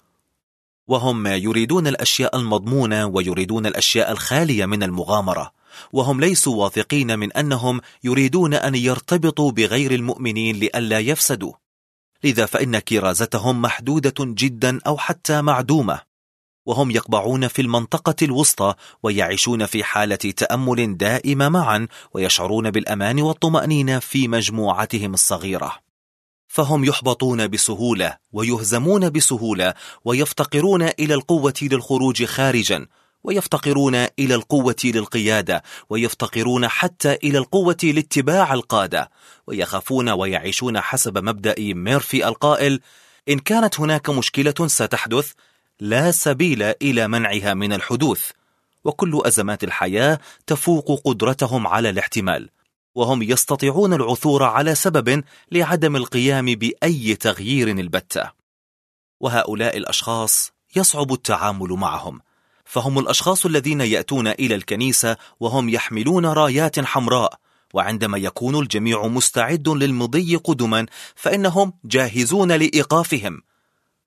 وهم يريدون الأشياء المضمونة ويريدون الأشياء الخالية من المغامرة، وهم ليسوا واثقين من أنهم يريدون أن يرتبطوا بغير المؤمنين لئلا يفسدوا. لذا فإن كرازتهم محدودة جدا أو حتى معدومة، وهم يقبعون في المنطقة الوسطى ويعيشون في حالة تأمل دائمة معا، ويشعرون بالأمان والطمأنينة في مجموعتهم الصغيرة. فهم يحبطون بسهولة ويهزمون بسهولة، ويفتقرون إلى القوة للخروج خارجا، ويفتقرون إلى القوة للقيادة، ويفتقرون حتى إلى القوة لاتباع القادة، ويخافون ويعيشون حسب مبدأ ميرفي القائل: إن كانت هناك مشكلة ستحدث لا سبيل إلى منعها من الحدوث، وكل أزمات الحياة تفوق قدرتهم على الاحتمال، وهم يستطيعون العثور على سبب لعدم القيام بأي تغيير البتة. وهؤلاء الأشخاص يصعب التعامل معهم، فهم الأشخاص الذين يأتون إلى الكنيسة وهم يحملون رايات حمراء، وعندما يكون الجميع مستعد للمضي قدما فإنهم جاهزون لإيقافهم،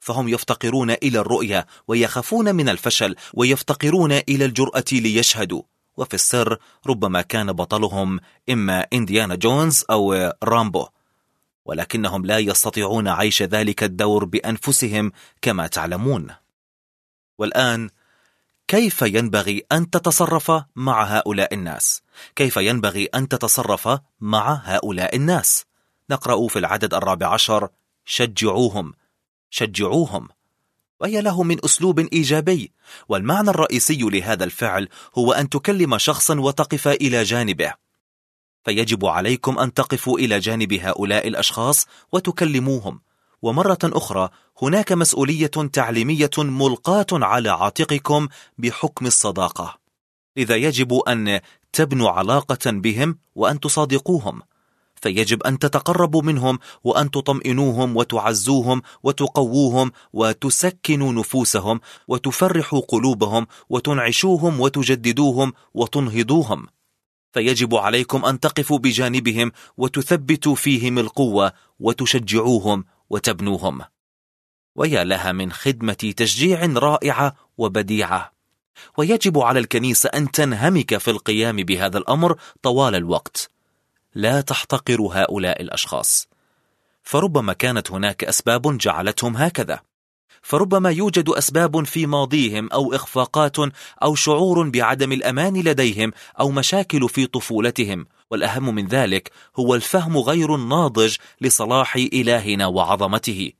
فهم يفتقرون إلى الرؤية ويخافون من الفشل، ويفتقرون إلى الجرأة ليشهدوا، وفي السر ربما كان بطلهم إما إنديانا جونز أو رامبو، ولكنهم لا يستطيعون عيش ذلك الدور بأنفسهم كما تعلمون. والآن كيف ينبغي أن تتصرف مع هؤلاء الناس؟ كيف ينبغي أن تتصرف مع هؤلاء الناس؟ نقرأ في العدد الرابع عشر: شجعوهم شجعوهم، وهي له من أسلوب إيجابي، والمعنى الرئيسي لهذا الفعل هو أن تكلم شخصا وتقف إلى جانبه، فيجب عليكم أن تقفوا إلى جانب هؤلاء الأشخاص وتكلموهم. ومرة أخرى هناك مسؤولية تعليمية ملقاة على عاتقكم بحكم الصداقة، لذا يجب أن تبنوا علاقة بهم وأن تصادقوهم، فيجب أن تتقربوا منهم وأن تطمئنوهم وتعزوهم وتقووهم وتسكنوا نفوسهم وتفرحوا قلوبهم وتنعشوهم وتجددوهم وتنهضوهم. فيجب عليكم أن تقفوا بجانبهم وتثبتوا فيهم القوة وتشجعوهم وتبنوهم. ويا لها من خدمة تشجيع رائعة وبديعة. ويجب على الكنيسة أن تنهمك في القيام بهذا الأمر طوال الوقت. لا تحتقر هؤلاء الأشخاص، فربما كانت هناك أسباب جعلتهم هكذا، فربما يوجد أسباب في ماضيهم أو إخفاقات أو شعور بعدم الأمان لديهم أو مشاكل في طفولتهم، والأهم من ذلك هو الفهم غير الناضج لصلاح إلهنا وعظمته.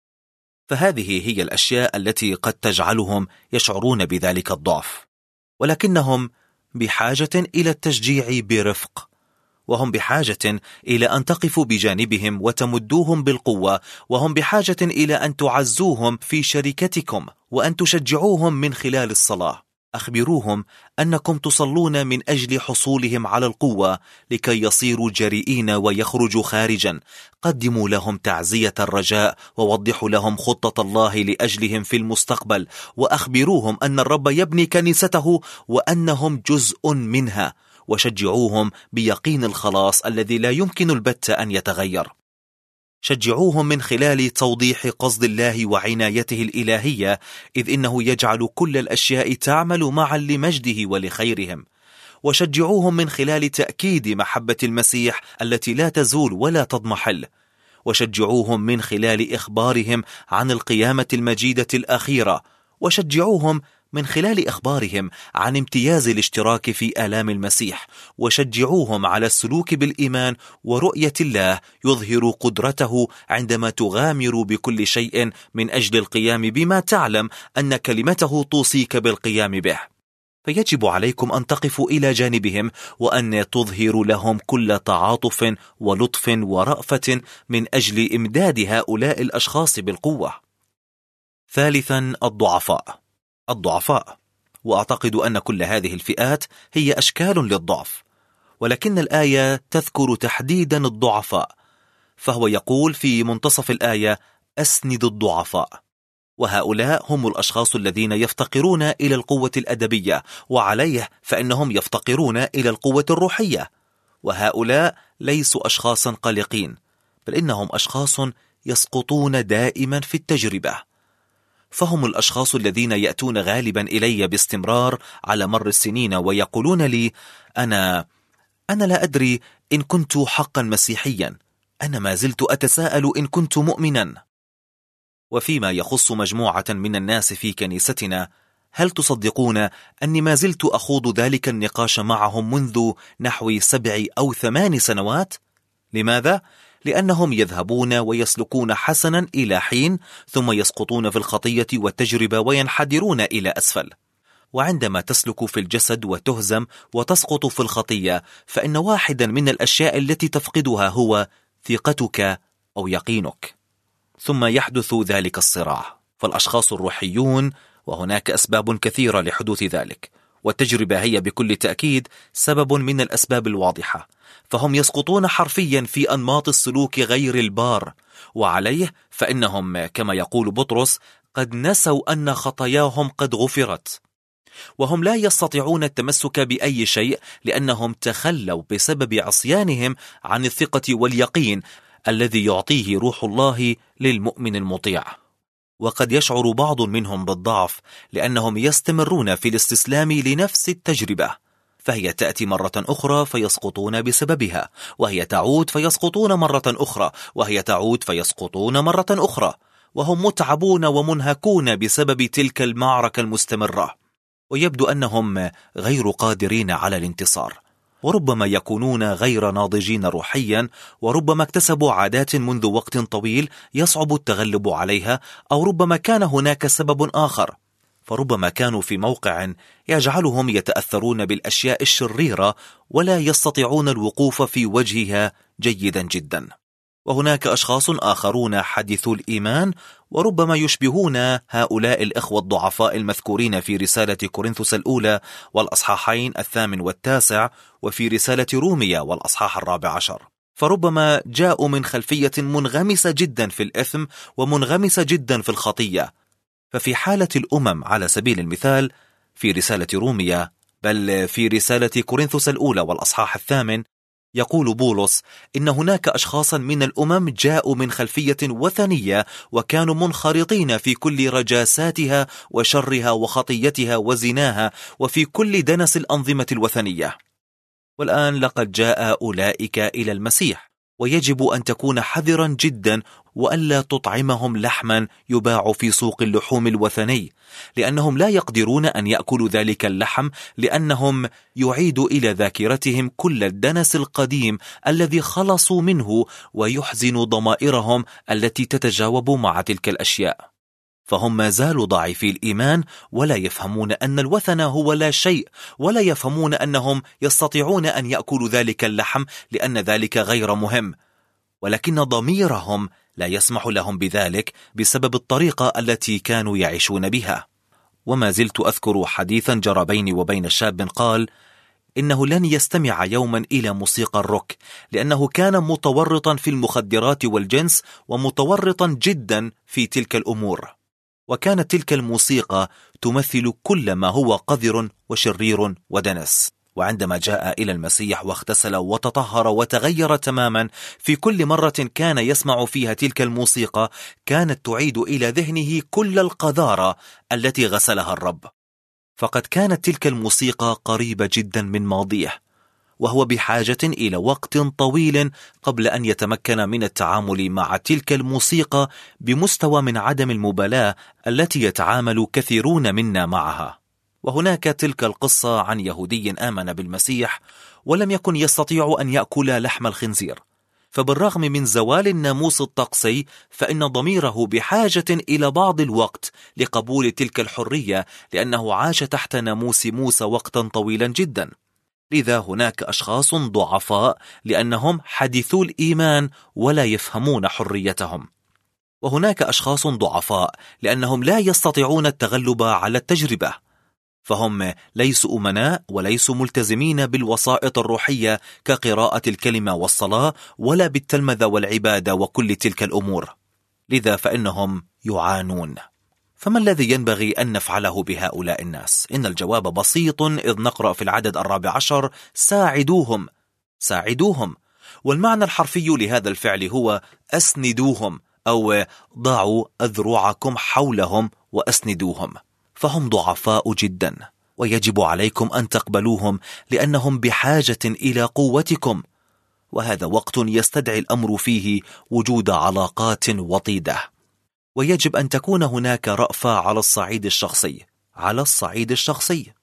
فهذه هي الأشياء التي قد تجعلهم يشعرون بذلك الضعف، ولكنهم بحاجة إلى التشجيع برفق، وهم بحاجة إلى أن تقفوا بجانبهم وتمدوهم بالقوة، وهم بحاجة إلى أن تعزوهم في شركتكم وأن تشجعوهم من خلال الصلاة. أخبروهم أنكم تصلون من أجل حصولهم على القوة لكي يصيروا جريئين ويخرجوا خارجا. قدموا لهم تعزية الرجاء ووضحوا لهم خطة الله لأجلهم في المستقبل، وأخبروهم أن الرب يبني كنيسته وأنهم جزء منها، وشجعوهم بيقين الخلاص الذي لا يمكن البتة أن يتغير. شجعوهم من خلال توضيح قصد الله وعنايته الإلهية، إذ إنه يجعل كل الأشياء تعمل معا لمجده ولخيرهم. وشجعوهم من خلال تأكيد محبة المسيح التي لا تزول ولا تضمحل. وشجعوهم من خلال إخبارهم عن القيامة المجيدة الأخيرة. وشجعوهم من خلال إخبارهم عن امتياز الاشتراك في آلام المسيح. وشجعوهم على السلوك بالإيمان ورؤية الله يظهر قدرته عندما تغامر بكل شيء من أجل القيام بما تعلم أن كلمته توصيك بالقيام به. فيجب عليكم أن تقفوا إلى جانبهم وأن تظهروا لهم كل تعاطف ولطف ورأفة من أجل إمداد هؤلاء الأشخاص بالقوة. ثالثا، الضعفاء. الضعفاء، وأعتقد أن كل هذه الفئات هي أشكال للضعف، ولكن الآية تذكر تحديدا الضعفاء، فهو يقول في منتصف الآية: أسند الضعفاء. وهؤلاء هم الأشخاص الذين يفتقرون إلى القوة الأدبية، وعليه فإنهم يفتقرون إلى القوة الروحية. وهؤلاء ليسوا أشخاصا قلقين، بل إنهم أشخاص يسقطون دائما في التجربة. فهم الأشخاص الذين يأتون غالبا إلي باستمرار على مر السنين ويقولون لي: أنا أنا لا أدري إن كنت حقا مسيحيا، أنا ما زلت أتساءل إن كنت مؤمنا. وفيما يخص مجموعة من الناس في كنيستنا، هل تصدقون أني ما زلت أخوض ذلك النقاش معهم منذ نحو سبع أو ثمان سنوات؟ لماذا؟ لأنهم يذهبون ويسلكون حسنا إلى حين، ثم يسقطون في الخطية والتجربة وينحدرون إلى أسفل. وعندما تسلك في الجسد وتهزم وتسقط في الخطية، فإن واحدا من الأشياء التي تفقدها هو ثقتك أو يقينك. ثم يحدث ذلك الصراع. فالأشخاص الروحيون، وهناك أسباب كثيرة لحدوث ذلك، والتجربة هي بكل تأكيد سبب من الأسباب الواضحة، فهم يسقطون حرفيا في أنماط السلوك غير البار، وعليه فإنهم كما يقول بطرس قد نسوا أن خطاياهم قد غفرت. وهم لا يستطيعون التمسك بأي شيء لأنهم تخلوا بسبب عصيانهم عن الثقة واليقين الذي يعطيه روح الله للمؤمن المطيع. وقد يشعر بعض منهم بالضعف لأنهم يستمرون في الاستسلام لنفس التجربة، فهي تأتي مرة أخرى فيسقطون بسببها، وهي تعود فيسقطون مرة أخرى، وهي تعود فيسقطون مرة أخرى، وهم متعبون ومنهكون بسبب تلك المعركة المستمرة، ويبدو أنهم غير قادرين على الانتصار، وربما يكونون غير ناضجين روحيا، وربما اكتسبوا عادات منذ وقت طويل يصعب التغلب عليها، أو ربما كان هناك سبب آخر، فربما كانوا في موقع يجعلهم يتأثرون بالأشياء الشريرة ولا يستطيعون الوقوف في وجهها جيدا جدا. وهناك أشخاص آخرون حديثو الإيمان، وربما يشبهون هؤلاء الإخوة الضعفاء المذكورين في رسالة كورنثوس الأولى والأصحاحين الثامن والتاسع، وفي رسالة روميا والأصحاح الرابع عشر، فربما جاءوا من خلفية منغمسة جدا في الإثم ومنغمسة جدا في الخطية. ففي حالة الأمم على سبيل المثال في رسالة روميا، بل في رسالة كورنثوس الأولى والأصحاح الثامن، يقول بولس إن هناك أشخاصا من الأمم جاءوا من خلفية وثنية، وكانوا منخرطين في كل رجاساتها وشرها وخطيتها وزناها، وفي كل دنس الأنظمة الوثنية. والآن لقد جاء أولئك إلى المسيح، ويجب أن تكون حذرا جدا وألا تطعمهم لحما يباع في سوق اللحوم الوثني، لأنهم لا يقدرون أن يأكلوا ذلك اللحم، لأنهم يعيد إلى ذاكرتهم كل الدنس القديم الذي خلصوا منه، ويحزن ضمائرهم التي تتجاوب مع تلك الأشياء. فهم ما زالوا ضعيفي الإيمان، ولا يفهمون أن الوثن هو لا شيء، ولا يفهمون أنهم يستطيعون أن يأكلوا ذلك اللحم لأن ذلك غير مهم، ولكن ضميرهم لا يسمح لهم بذلك بسبب الطريقة التي كانوا يعيشون بها. وما زلت أذكر حديثا جرى بيني وبين شاب قال إنه لن يستمع يوما إلى موسيقى الروك، لأنه كان متورطا في المخدرات والجنس، ومتورطا جدا في تلك الأمور، وكانت تلك الموسيقى تمثل كل ما هو قذر وشرير ودنس. وعندما جاء إلى المسيح واغتسل وتطهر وتغير تماما، في كل مرة كان يسمع فيها تلك الموسيقى كانت تعيد إلى ذهنه كل القذارة التي غسلها الرب، فقد كانت تلك الموسيقى قريبة جدا من ماضيه، وهو بحاجة إلى وقت طويل قبل أن يتمكن من التعامل مع تلك الموسيقى بمستوى من عدم المبالاة التي يتعامل كثيرون منا معها. وهناك تلك القصة عن يهودي آمن بالمسيح ولم يكن يستطيع أن يأكل لحم الخنزير، فبالرغم من زوال الناموس الطقسي فإن ضميره بحاجة إلى بعض الوقت لقبول تلك الحرية، لأنه عاش تحت ناموس موسى وقتا طويلا جدا. لذا هناك أشخاص ضعفاء لأنهم حديثو الإيمان ولا يفهمون حريتهم، وهناك أشخاص ضعفاء لأنهم لا يستطيعون التغلب على التجربة، فهم ليسوا أمناء وليسوا ملتزمين بالوسائط الروحية كقراءة الكلمة والصلاة، ولا بالتلمذة والعبادة وكل تلك الأمور. لذا فإنهم يعانون. فما الذي ينبغي أن نفعله بهؤلاء الناس؟ إن الجواب بسيط، إذ نقرأ في العدد الرابع عشر: ساعدوهم ساعدوهم. والمعنى الحرفي لهذا الفعل هو أسندوهم، أو ضعوا أذرعكم حولهم وأسندوهم. فهم ضعفاء جدا، ويجب عليكم أن تقبلوهم لأنهم بحاجة إلى قوتكم، وهذا وقت يستدعي الأمر فيه وجود علاقات وطيدة، ويجب أن تكون هناك رأفة على الصعيد الشخصي على الصعيد الشخصي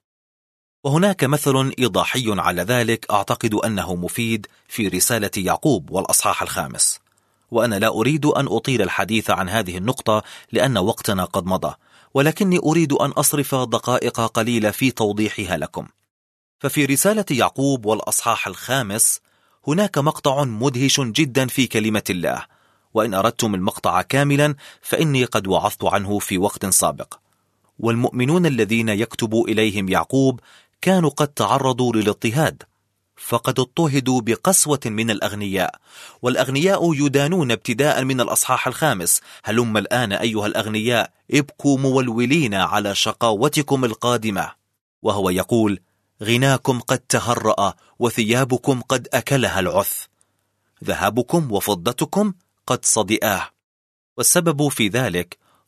وهناك مثل إيضاحي على ذلك أعتقد أنه مفيد في رسالة يعقوب والأصحاح الخامس، وأنا لا أريد أن أطيل الحديث عن هذه النقطة لأن وقتنا قد مضى، ولكني أريد أن أصرف دقائق قليلة في توضيحها لكم. ففي رسالة يعقوب والأصحاح الخامس هناك مقطع مدهش جدا في كلمة الله، وإن أردتم المقطع كاملا فإني قد وعظت عنه في وقت سابق. والمؤمنون الذين يكتب إليهم يعقوب كانوا قد تعرضوا للاضطهاد، فقد اضطهدوا بقسوة من الأغنياء، والأغنياء يدانون ابتداء من الأصحاح الخامس: هلم الآن أيها الأغنياء ابكوا مولولين على شقاوتكم القادمة. وهو يقول: غناكم قد تهرأ وثيابكم قد أكلها العث، ذهبكم وفضتكم قد صدئاه. والسبب في ذلك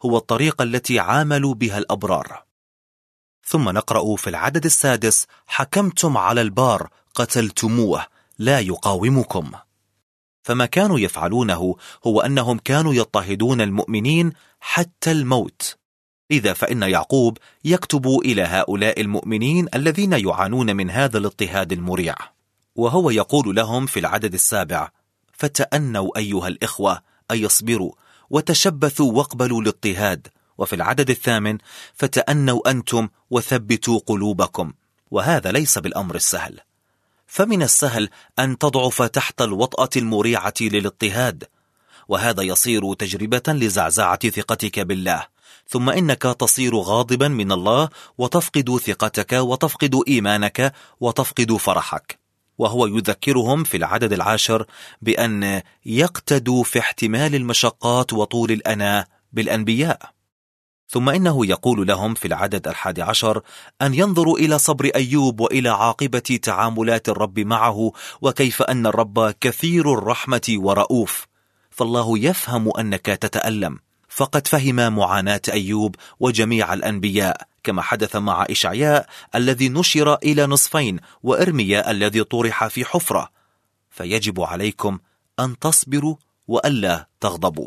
هو الطريقة التي عاملوا بها الأبرار. ثم نقرأ في العدد السادس: حكمتم على البار قتلتموه لا يقاومكم. فما كانوا يفعلونه هو أنهم كانوا يضطهدون المؤمنين حتى الموت. إذا فإن يعقوب يكتب إلى هؤلاء المؤمنين الذين يعانون من هذا الاضطهاد المريع، وهو يقول لهم في العدد السابع: فتأنوا أيها الإخوة أن يصبروا وتشبثوا واقبلوا الاضطهاد. وفي العدد الثامن: فتأنوا أنتم وثبتوا قلوبكم. وهذا ليس بالأمر السهل، فمن السهل أن تضعف تحت الوطأة المريعة للاضطهاد، وهذا يصير تجربة لزعزعة ثقتك بالله، ثم إنك تصير غاضبا من الله وتفقد ثقتك وتفقد إيمانك وتفقد فرحك. وهو يذكرهم في العدد العاشر بأن يقتدوا في احتمال المشقات وطول الأناة بالأنبياء. ثم إنه يقول لهم في العدد الحادي عشر أن ينظروا إلى صبر أيوب وإلى عاقبة تعاملات الرب معه، وكيف أن الرب كثير الرحمة ورؤوف. فالله يفهم أنك تتألم، فقد فهم معاناة أيوب وجميع الأنبياء، كما حدث مع إشعياء الذي نشر إلى نصفين، وإرميا الذي طرح في حفرة. فيجب عليكم أن تصبروا وألا تغضبوا.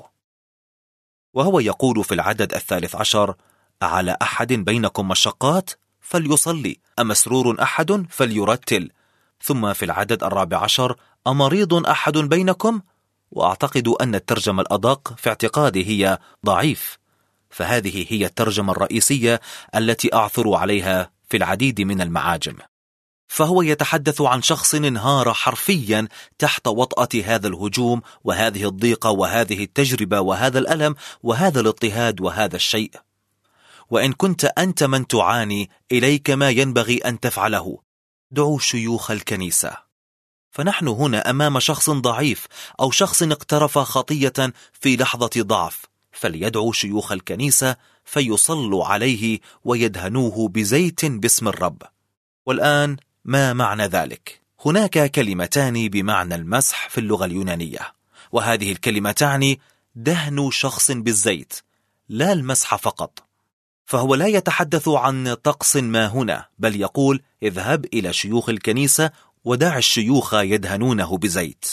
وهو يقول في العدد الثالث عشر: على أحد بينكم مشقات فليصلي، أمسرور أحد فليرتل. ثم في العدد الرابع عشر: أمريض أحد بينكم؟ وأعتقد أن الترجمة الأدق في اعتقادي هي ضعيف، فهذه هي الترجمة الرئيسية التي أعثر عليها في العديد من المعاجم. فهو يتحدث عن شخص انهار حرفيا تحت وطأة هذا الهجوم وهذه الضيقة وهذه التجربة وهذا الألم وهذا الاضطهاد وهذا الشيء. وإن كنت أنت من تعاني، إليك ما ينبغي أن تفعله: دعوا شيوخ الكنيسة. فنحن هنا أمام شخص ضعيف أو شخص اقترف خطية في لحظة ضعف، فليدعوا شيوخ الكنيسة فيصلوا عليه ويدهنوه بزيت باسم الرب. والآن ما معنى ذلك؟ هناك كلمتان بمعنى المسح في اللغة اليونانية، وهذه الكلمة تعني دهن شخص بالزيت، لا المسح فقط. فهو لا يتحدث عن طقس ما هنا، بل يقول: اذهب إلى شيوخ الكنيسة ودع الشيوخ يدهنونه بزيت.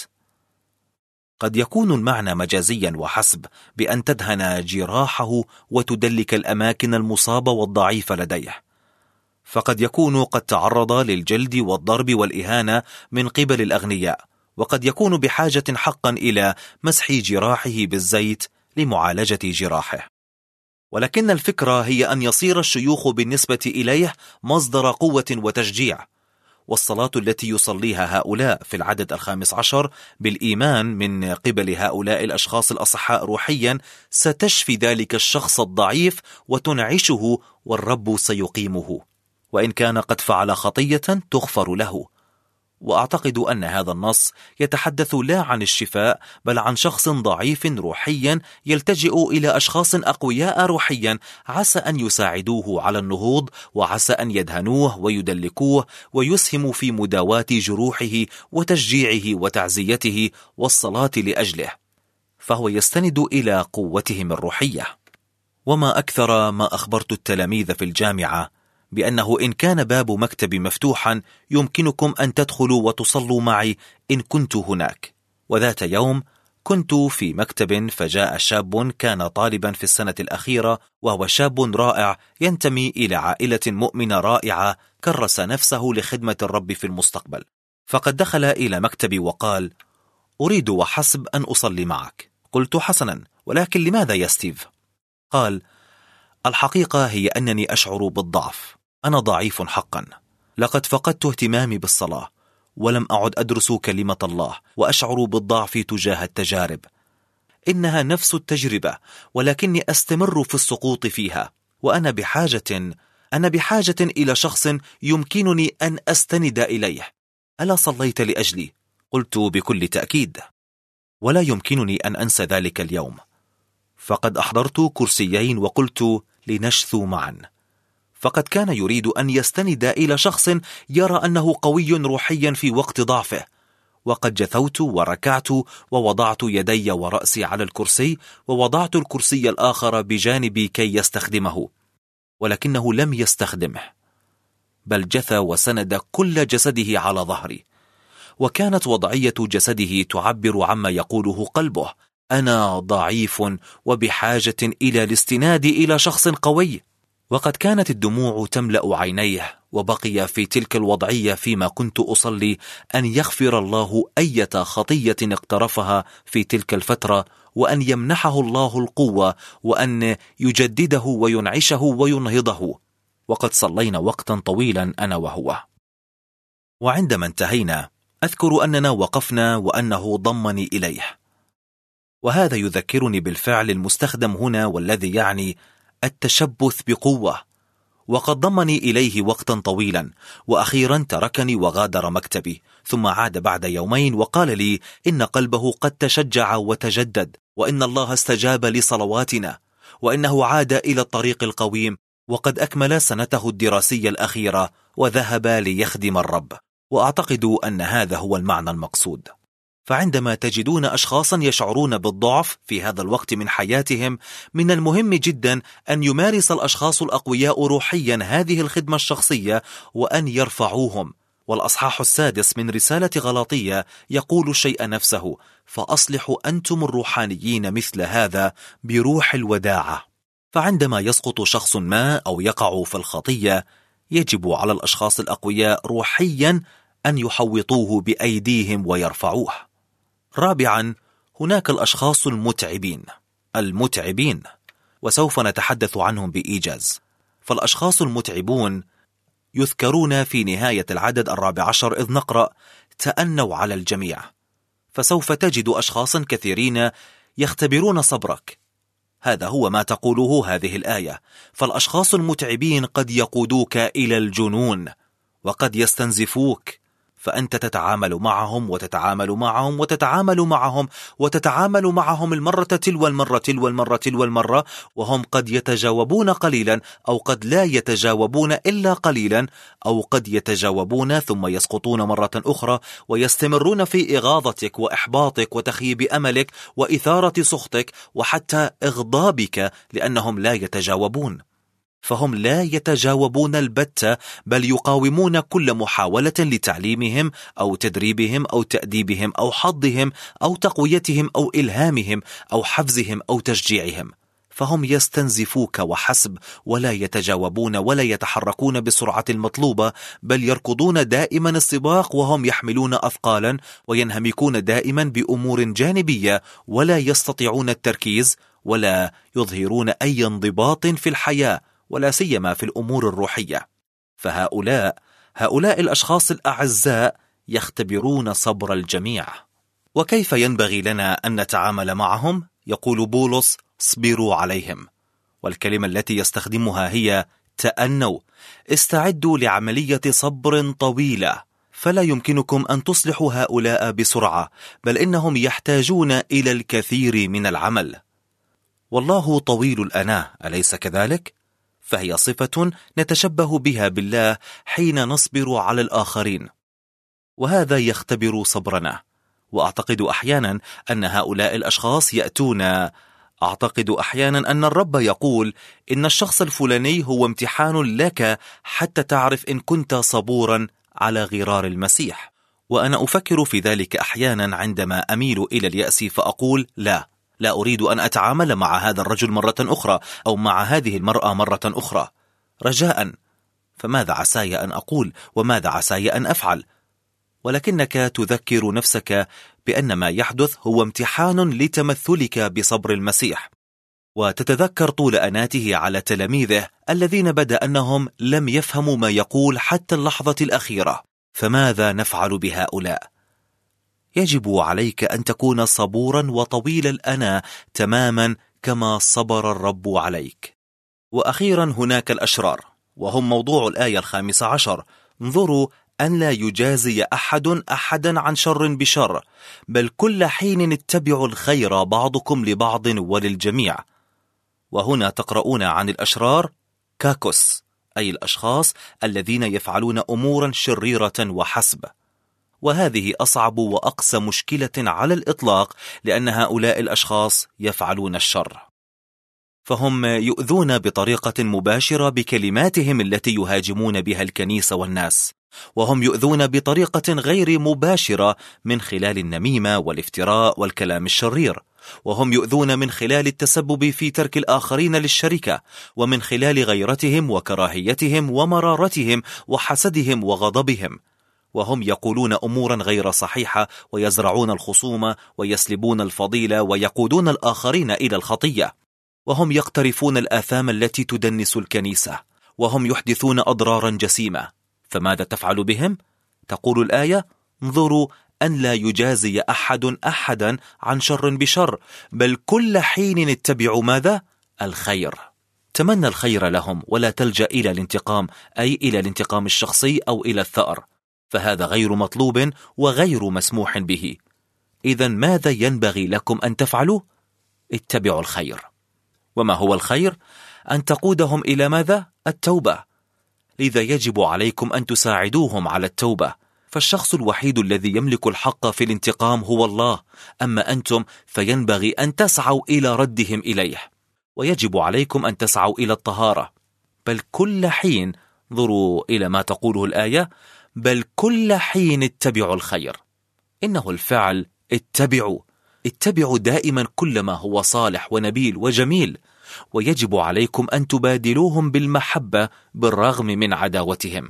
قد يكون المعنى مجازيا وحسب، بأن تدهن جراحه وتدلك الأماكن المصابة والضعيفة لديه، فقد يكون قد تعرض للجلد والضرب والإهانة من قبل الأغنياء، وقد يكون بحاجة حقا إلى مسح جراحه بالزيت لمعالجة جراحه. ولكن الفكرة هي أن يصير الشيوخ بالنسبة إليه مصدر قوة وتشجيع، والصلاة التي يصليها هؤلاء في العدد الخامس عشر بالإيمان من قبل هؤلاء الأشخاص الأصحاء روحيا ستشفي ذلك الشخص الضعيف وتنعشه، والرب سيقيمه، وإن كان قد فعل خطية تغفر له. وأعتقد أن هذا النص يتحدث لا عن الشفاء، بل عن شخص ضعيف روحيا يلتجئ إلى أشخاص أقوياء روحيا عسى أن يساعدوه على النهوض، وعسى أن يدهنوه ويدلكوه ويسهموا في مداواة جروحه وتشجيعه وتعزيته والصلاة لأجله، فهو يستند إلى قوتهم الروحية. وما أكثر ما أخبرت التلاميذ في الجامعة بأنه إن كان باب مكتبي مفتوحا يمكنكم أن تدخلوا وتصلوا معي إن كنت هناك. وذات يوم كنت في مكتب، فجاء شاب كان طالبا في السنة الأخيرة، وهو شاب رائع ينتمي إلى عائلة مؤمنة رائعة كرس نفسه لخدمة الرب في المستقبل. فقد دخل إلى مكتبي وقال: أريد وحسب أن أصلي معك. قلت: حسنا، ولكن لماذا يا ستيف؟ قال: الحقيقة هي أنني أشعر بالضعف، أنا ضعيف حقا، لقد فقدت اهتمامي بالصلاة، ولم أعد أدرس كلمة الله، وأشعر بالضعف تجاه التجارب. إنها نفس التجربة، ولكني أستمر في السقوط فيها، وأنا بحاجة أنا بحاجة إلى شخص يمكنني أن أستند إليه. ألا صليت لأجلي؟ قلت: بكل تأكيد، ولا يمكنني أن أنسى ذلك اليوم، فقد أحضرت كرسيين وقلت: لنشثو معا. فقد كان يريد أن يستند إلى شخص يرى أنه قوي روحيا في وقت ضعفه، وقد جثوت وركعت ووضعت يدي ورأسي على الكرسي، ووضعت الكرسي الآخر بجانبي كي يستخدمه، ولكنه لم يستخدمه، بل جثى وسند كل جسده على ظهري. وكانت وضعية جسده تعبر عما يقوله قلبه: أنا ضعيف وبحاجة إلى الاستناد إلى شخص قوي. وقد كانت الدموع تملأ عينيه، وبقي في تلك الوضعية فيما كنت أصلي أن يغفر الله أية خطية اقترفها في تلك الفترة، وأن يمنحه الله القوة، وأن يجدده وينعشه وينهضه. وقد صلينا وقتا طويلا أنا وهو. وعندما انتهينا أذكر أننا وقفنا وأنه ضمني إليه، وهذا يذكرني بالفعل المستخدم هنا والذي يعني التشبث بقوة. وقد ضمني إليه وقتا طويلا، وأخيرا تركني وغادر مكتبي، ثم عاد بعد يومين وقال لي إن قلبه قد تشجع وتجدد، وإن الله استجاب لصلواتنا، وإنه عاد إلى الطريق القويم، وقد أكمل سنته الدراسية الأخيرة وذهب ليخدم الرب. وأعتقد أن هذا هو المعنى المقصود. فعندما تجدون أشخاصا يشعرون بالضعف في هذا الوقت من حياتهم، من المهم جدا أن يمارس الأشخاص الأقوياء روحيا هذه الخدمة الشخصية وأن يرفعوهم. والأصحاح السادس من رسالة غلاطية يقول الشيء نفسه: فأصلحوا أنتم الروحانيين مثل هذا بروح الوداعة. فعندما يسقط شخص ما أو يقع في الخطية، يجب على الأشخاص الأقوياء روحيا أن يحوطوه بأيديهم ويرفعوه. رابعا، هناك الأشخاص المتعبين المتعبين وسوف نتحدث عنهم بإيجاز. فالأشخاص المتعبون يذكرون في نهاية العدد الرابع عشر إذ نقرأ: تأنوا على الجميع. فسوف تجد أشخاصا كثيرين يختبرون صبرك. هذا هو ما تقوله هذه الآية. فالأشخاص المتعبين قد يقودوك إلى الجنون، وقد يستنزفوك، فأنت تتعامل معهم وتتعامل معهم وتتعامل معهم وتتعامل معهم المرة تلو المرة تلو المرة تلو المرة، وهم قد يتجاوبون قليلا، أو قد لا يتجاوبون إلا قليلا، أو قد يتجاوبون ثم يسقطون مرة أخرى، ويستمرون في إغاظتك وإحباطك وتخييب أملك وإثارة سخطك وحتى إغضابك، لأنهم لا يتجاوبون. فهم لا يتجاوبون البتة، بل يقاومون كل محاولة لتعليمهم أو تدريبهم أو تأديبهم أو حضهم أو تقويتهم أو إلهامهم أو حفزهم أو تشجيعهم. فهم يستنزفوك وحسب، ولا يتجاوبون ولا يتحركون بسرعة المطلوبة، بل يركضون دائما السباق وهم يحملون أثقالا، وينهمكون دائما بأمور جانبية، ولا يستطيعون التركيز، ولا يظهرون أي انضباط في الحياة، ولا سيما في الأمور الروحية. فهؤلاء هؤلاء الأشخاص الأعزاء يختبرون صبر الجميع. وكيف ينبغي لنا أن نتعامل معهم؟ يقول بولس: اصبروا عليهم. والكلمة التي يستخدمها هي تأنوا. استعدوا لعملية صبر طويلة، فلا يمكنكم أن تصلحوا هؤلاء بسرعة، بل إنهم يحتاجون إلى الكثير من العمل. والله طويل الأناة، أليس كذلك؟ فهي صفة نتشبه بها بالله حين نصبر على الآخرين، وهذا يختبر صبرنا. وأعتقد أحيانا أن هؤلاء الأشخاص يأتون أعتقد أحيانا أن الرب يقول إن الشخص الفلاني هو امتحان لك حتى تعرف إن كنت صبورا على غرار المسيح. وأنا أفكر في ذلك أحيانا عندما أميل إلى اليأس، فأقول لا لا أريد أن أتعامل مع هذا الرجل مرة أخرى، أو مع هذه المرأة مرة أخرى. رجاء، فماذا عساي أن أقول وماذا عساي أن أفعل؟ ولكنك تذكر نفسك بأن ما يحدث هو امتحان لتمثلك بصبر المسيح، وتتذكر طول أناته على تلاميذه الذين بدأ أنهم لم يفهموا ما يقول حتى اللحظة الأخيرة. فماذا نفعل بهؤلاء؟ يجب عليك أن تكون صبورا وطويل الأناة تماما كما صبر الرب عليك. وأخيرا هناك الأشرار، وهم موضوع الآية الخامسة عشر. انظروا أن لا يجازي أحد أحدا عن شر بشر، بل كل حين اتبعوا الخير بعضكم لبعض وللجميع. وهنا تقرؤون عن الأشرار كاكوس، أي الأشخاص الذين يفعلون أمورا شريرة وحسب. وهذه أصعب وأقسى مشكلة على الإطلاق، لأن هؤلاء الأشخاص يفعلون الشر، فهم يؤذون بطريقة مباشرة بكلماتهم التي يهاجمون بها الكنيسة والناس، وهم يؤذون بطريقة غير مباشرة من خلال النميمة والافتراء والكلام الشرير، وهم يؤذون من خلال التسبب في ترك الآخرين للشركة، ومن خلال غيرتهم وكراهيتهم ومرارتهم وحسدهم وغضبهم، وهم يقولون أمورا غير صحيحة ويزرعون الخصومة ويسلبون الفضيلة ويقودون الآخرين إلى الخطية، وهم يقترفون الآثام التي تدنس الكنيسة، وهم يحدثون أضرارا جسيمة. فماذا تفعل بهم؟ تقول الآية: انظروا أن لا يجازي أحد أحدا عن شر بشر، بل كل حين اتبعوا ماذا؟ الخير. تمنى الخير لهم ولا تلجأ إلى الانتقام، أي إلى الانتقام الشخصي أو إلى الثأر، فهذا غير مطلوب وغير مسموح به. إذن ماذا ينبغي لكم أن تفعلوا؟ اتبعوا الخير. وما هو الخير؟ أن تقودهم إلى ماذا؟ التوبة. لذا يجب عليكم أن تساعدوهم على التوبة، فالشخص الوحيد الذي يملك الحق في الانتقام هو الله، أما أنتم فينبغي أن تسعوا إلى ردهم إليه، ويجب عليكم أن تسعوا إلى الطهارة. بل كل حين، انظروا إلى ما تقوله الآية: بل كل حين اتبعوا الخير. إنه الفعل اتبعوا، اتبعوا دائما كل ما هو صالح ونبيل وجميل، ويجب عليكم أن تبادلوهم بالمحبة بالرغم من عداوتهم.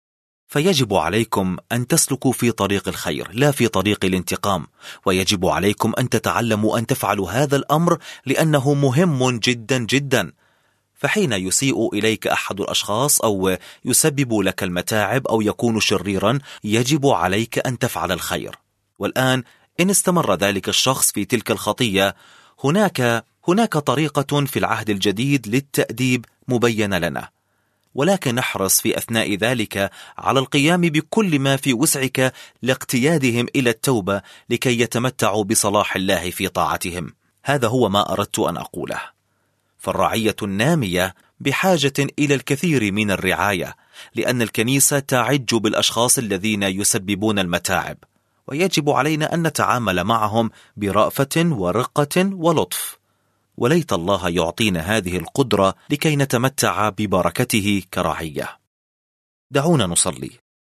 فيجب عليكم أن تسلكوا في طريق الخير لا في طريق الانتقام، ويجب عليكم أن تتعلموا أن تفعلوا هذا الأمر لأنه مهم جدا جدا. فحين يسيء إليك أحد الأشخاص أو يسبب لك المتاعب أو يكون شريرا، يجب عليك أن تفعل الخير. والآن إن استمر ذلك الشخص في تلك الخطية، هناك هناك طريقة في العهد الجديد للتأديب مبينة لنا، ولكن نحرص في أثناء ذلك على القيام بكل ما في وسعك لاقتيادهم إلى التوبة لكي يتمتعوا بصلاح الله في طاعتهم. هذا هو ما أردت أن أقوله. فالرعية النامية بحاجة إلى الكثير من الرعاية، لأن الكنيسة تعج بالأشخاص الذين يسببون المتاعب، ويجب علينا أن نتعامل معهم برأفة ورقة ولطف. وليت الله يعطينا هذه القدرة لكي نتمتع ببركته كرعية. دعونا نصلي.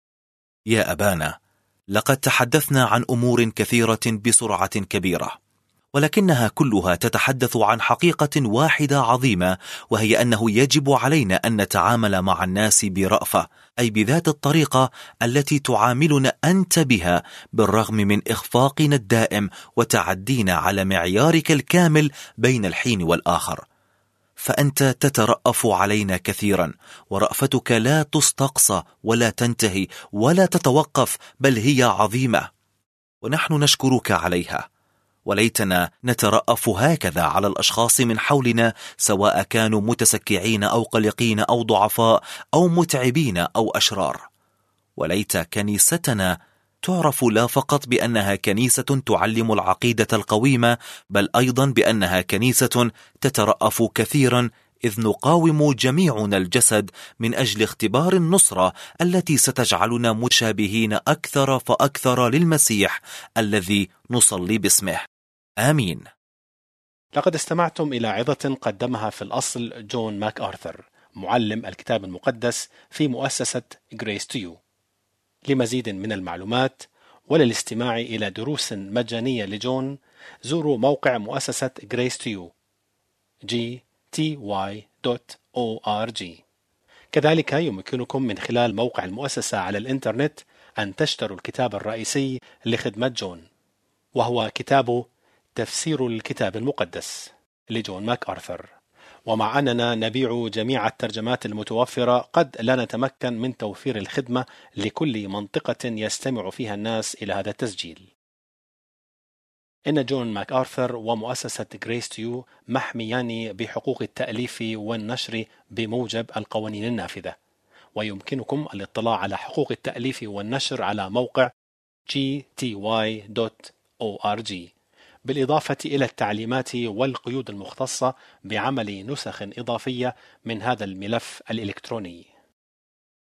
يا أبانا، لقد تحدثنا عن أمور كثيرة بسرعة كبيرة، ولكنها كلها تتحدث عن حقيقة واحدة عظيمة، وهي أنه يجب علينا أن نتعامل مع الناس برأفة، أي بذات الطريقة التي تعاملنا أنت بها، بالرغم من إخفاقنا الدائم وتعدينا على معيارك الكامل بين الحين والآخر. فأنت تترأف علينا كثيرا، ورأفتك لا تستقصى ولا تنتهي ولا تتوقف، بل هي عظيمة، ونحن نشكرك عليها. وليتنا نترأف هكذا على الأشخاص من حولنا، سواء كانوا متسكعين أو قلقين أو ضعفاء أو متعبين أو أشرار. وليت كنيستنا تعرف لا فقط بأنها كنيسة تعلم العقيدة القويمة، بل أيضا بأنها كنيسة تترأف كثيرا، إذ نقاوم جميعنا الجسد من أجل اختبار النصرة التي ستجعلنا مشابهين أكثر فأكثر للمسيح الذي نصلي باسمه. آمين. لقد استمعتم إلى عظة قدمها في الأصل جون ماك آرثر، معلم الكتاب المقدس في مؤسسة Grace to You. لمزيد من المعلومات وللاستماع إلى دروس مجانية لجون، زوروا موقع مؤسسة Grace to You جي تي واي دوت أو آر جي. كذلك يمكنكم من خلال موقع المؤسسة على الإنترنت أن تشتروا الكتاب الرئيسي لخدمة جون، وهو كتاب تفسير الكتاب المقدس لجون ماك آرثر. ومع أننا نبيع جميع الترجمات المتوفرة، قد لا نتمكن من توفير الخدمة لكل منطقة يستمع فيها الناس إلى هذا التسجيل. إن جون ماك آرثر ومؤسسة Grace to You محميان بحقوق التأليف والنشر بموجب القوانين النافذة، ويمكنكم الاطلاع على حقوق التأليف والنشر على موقع جي تي واي دوت أو آر جي، بالإضافة إلى التعليمات والقيود المختصة بعمل نسخ إضافية من هذا الملف الإلكتروني.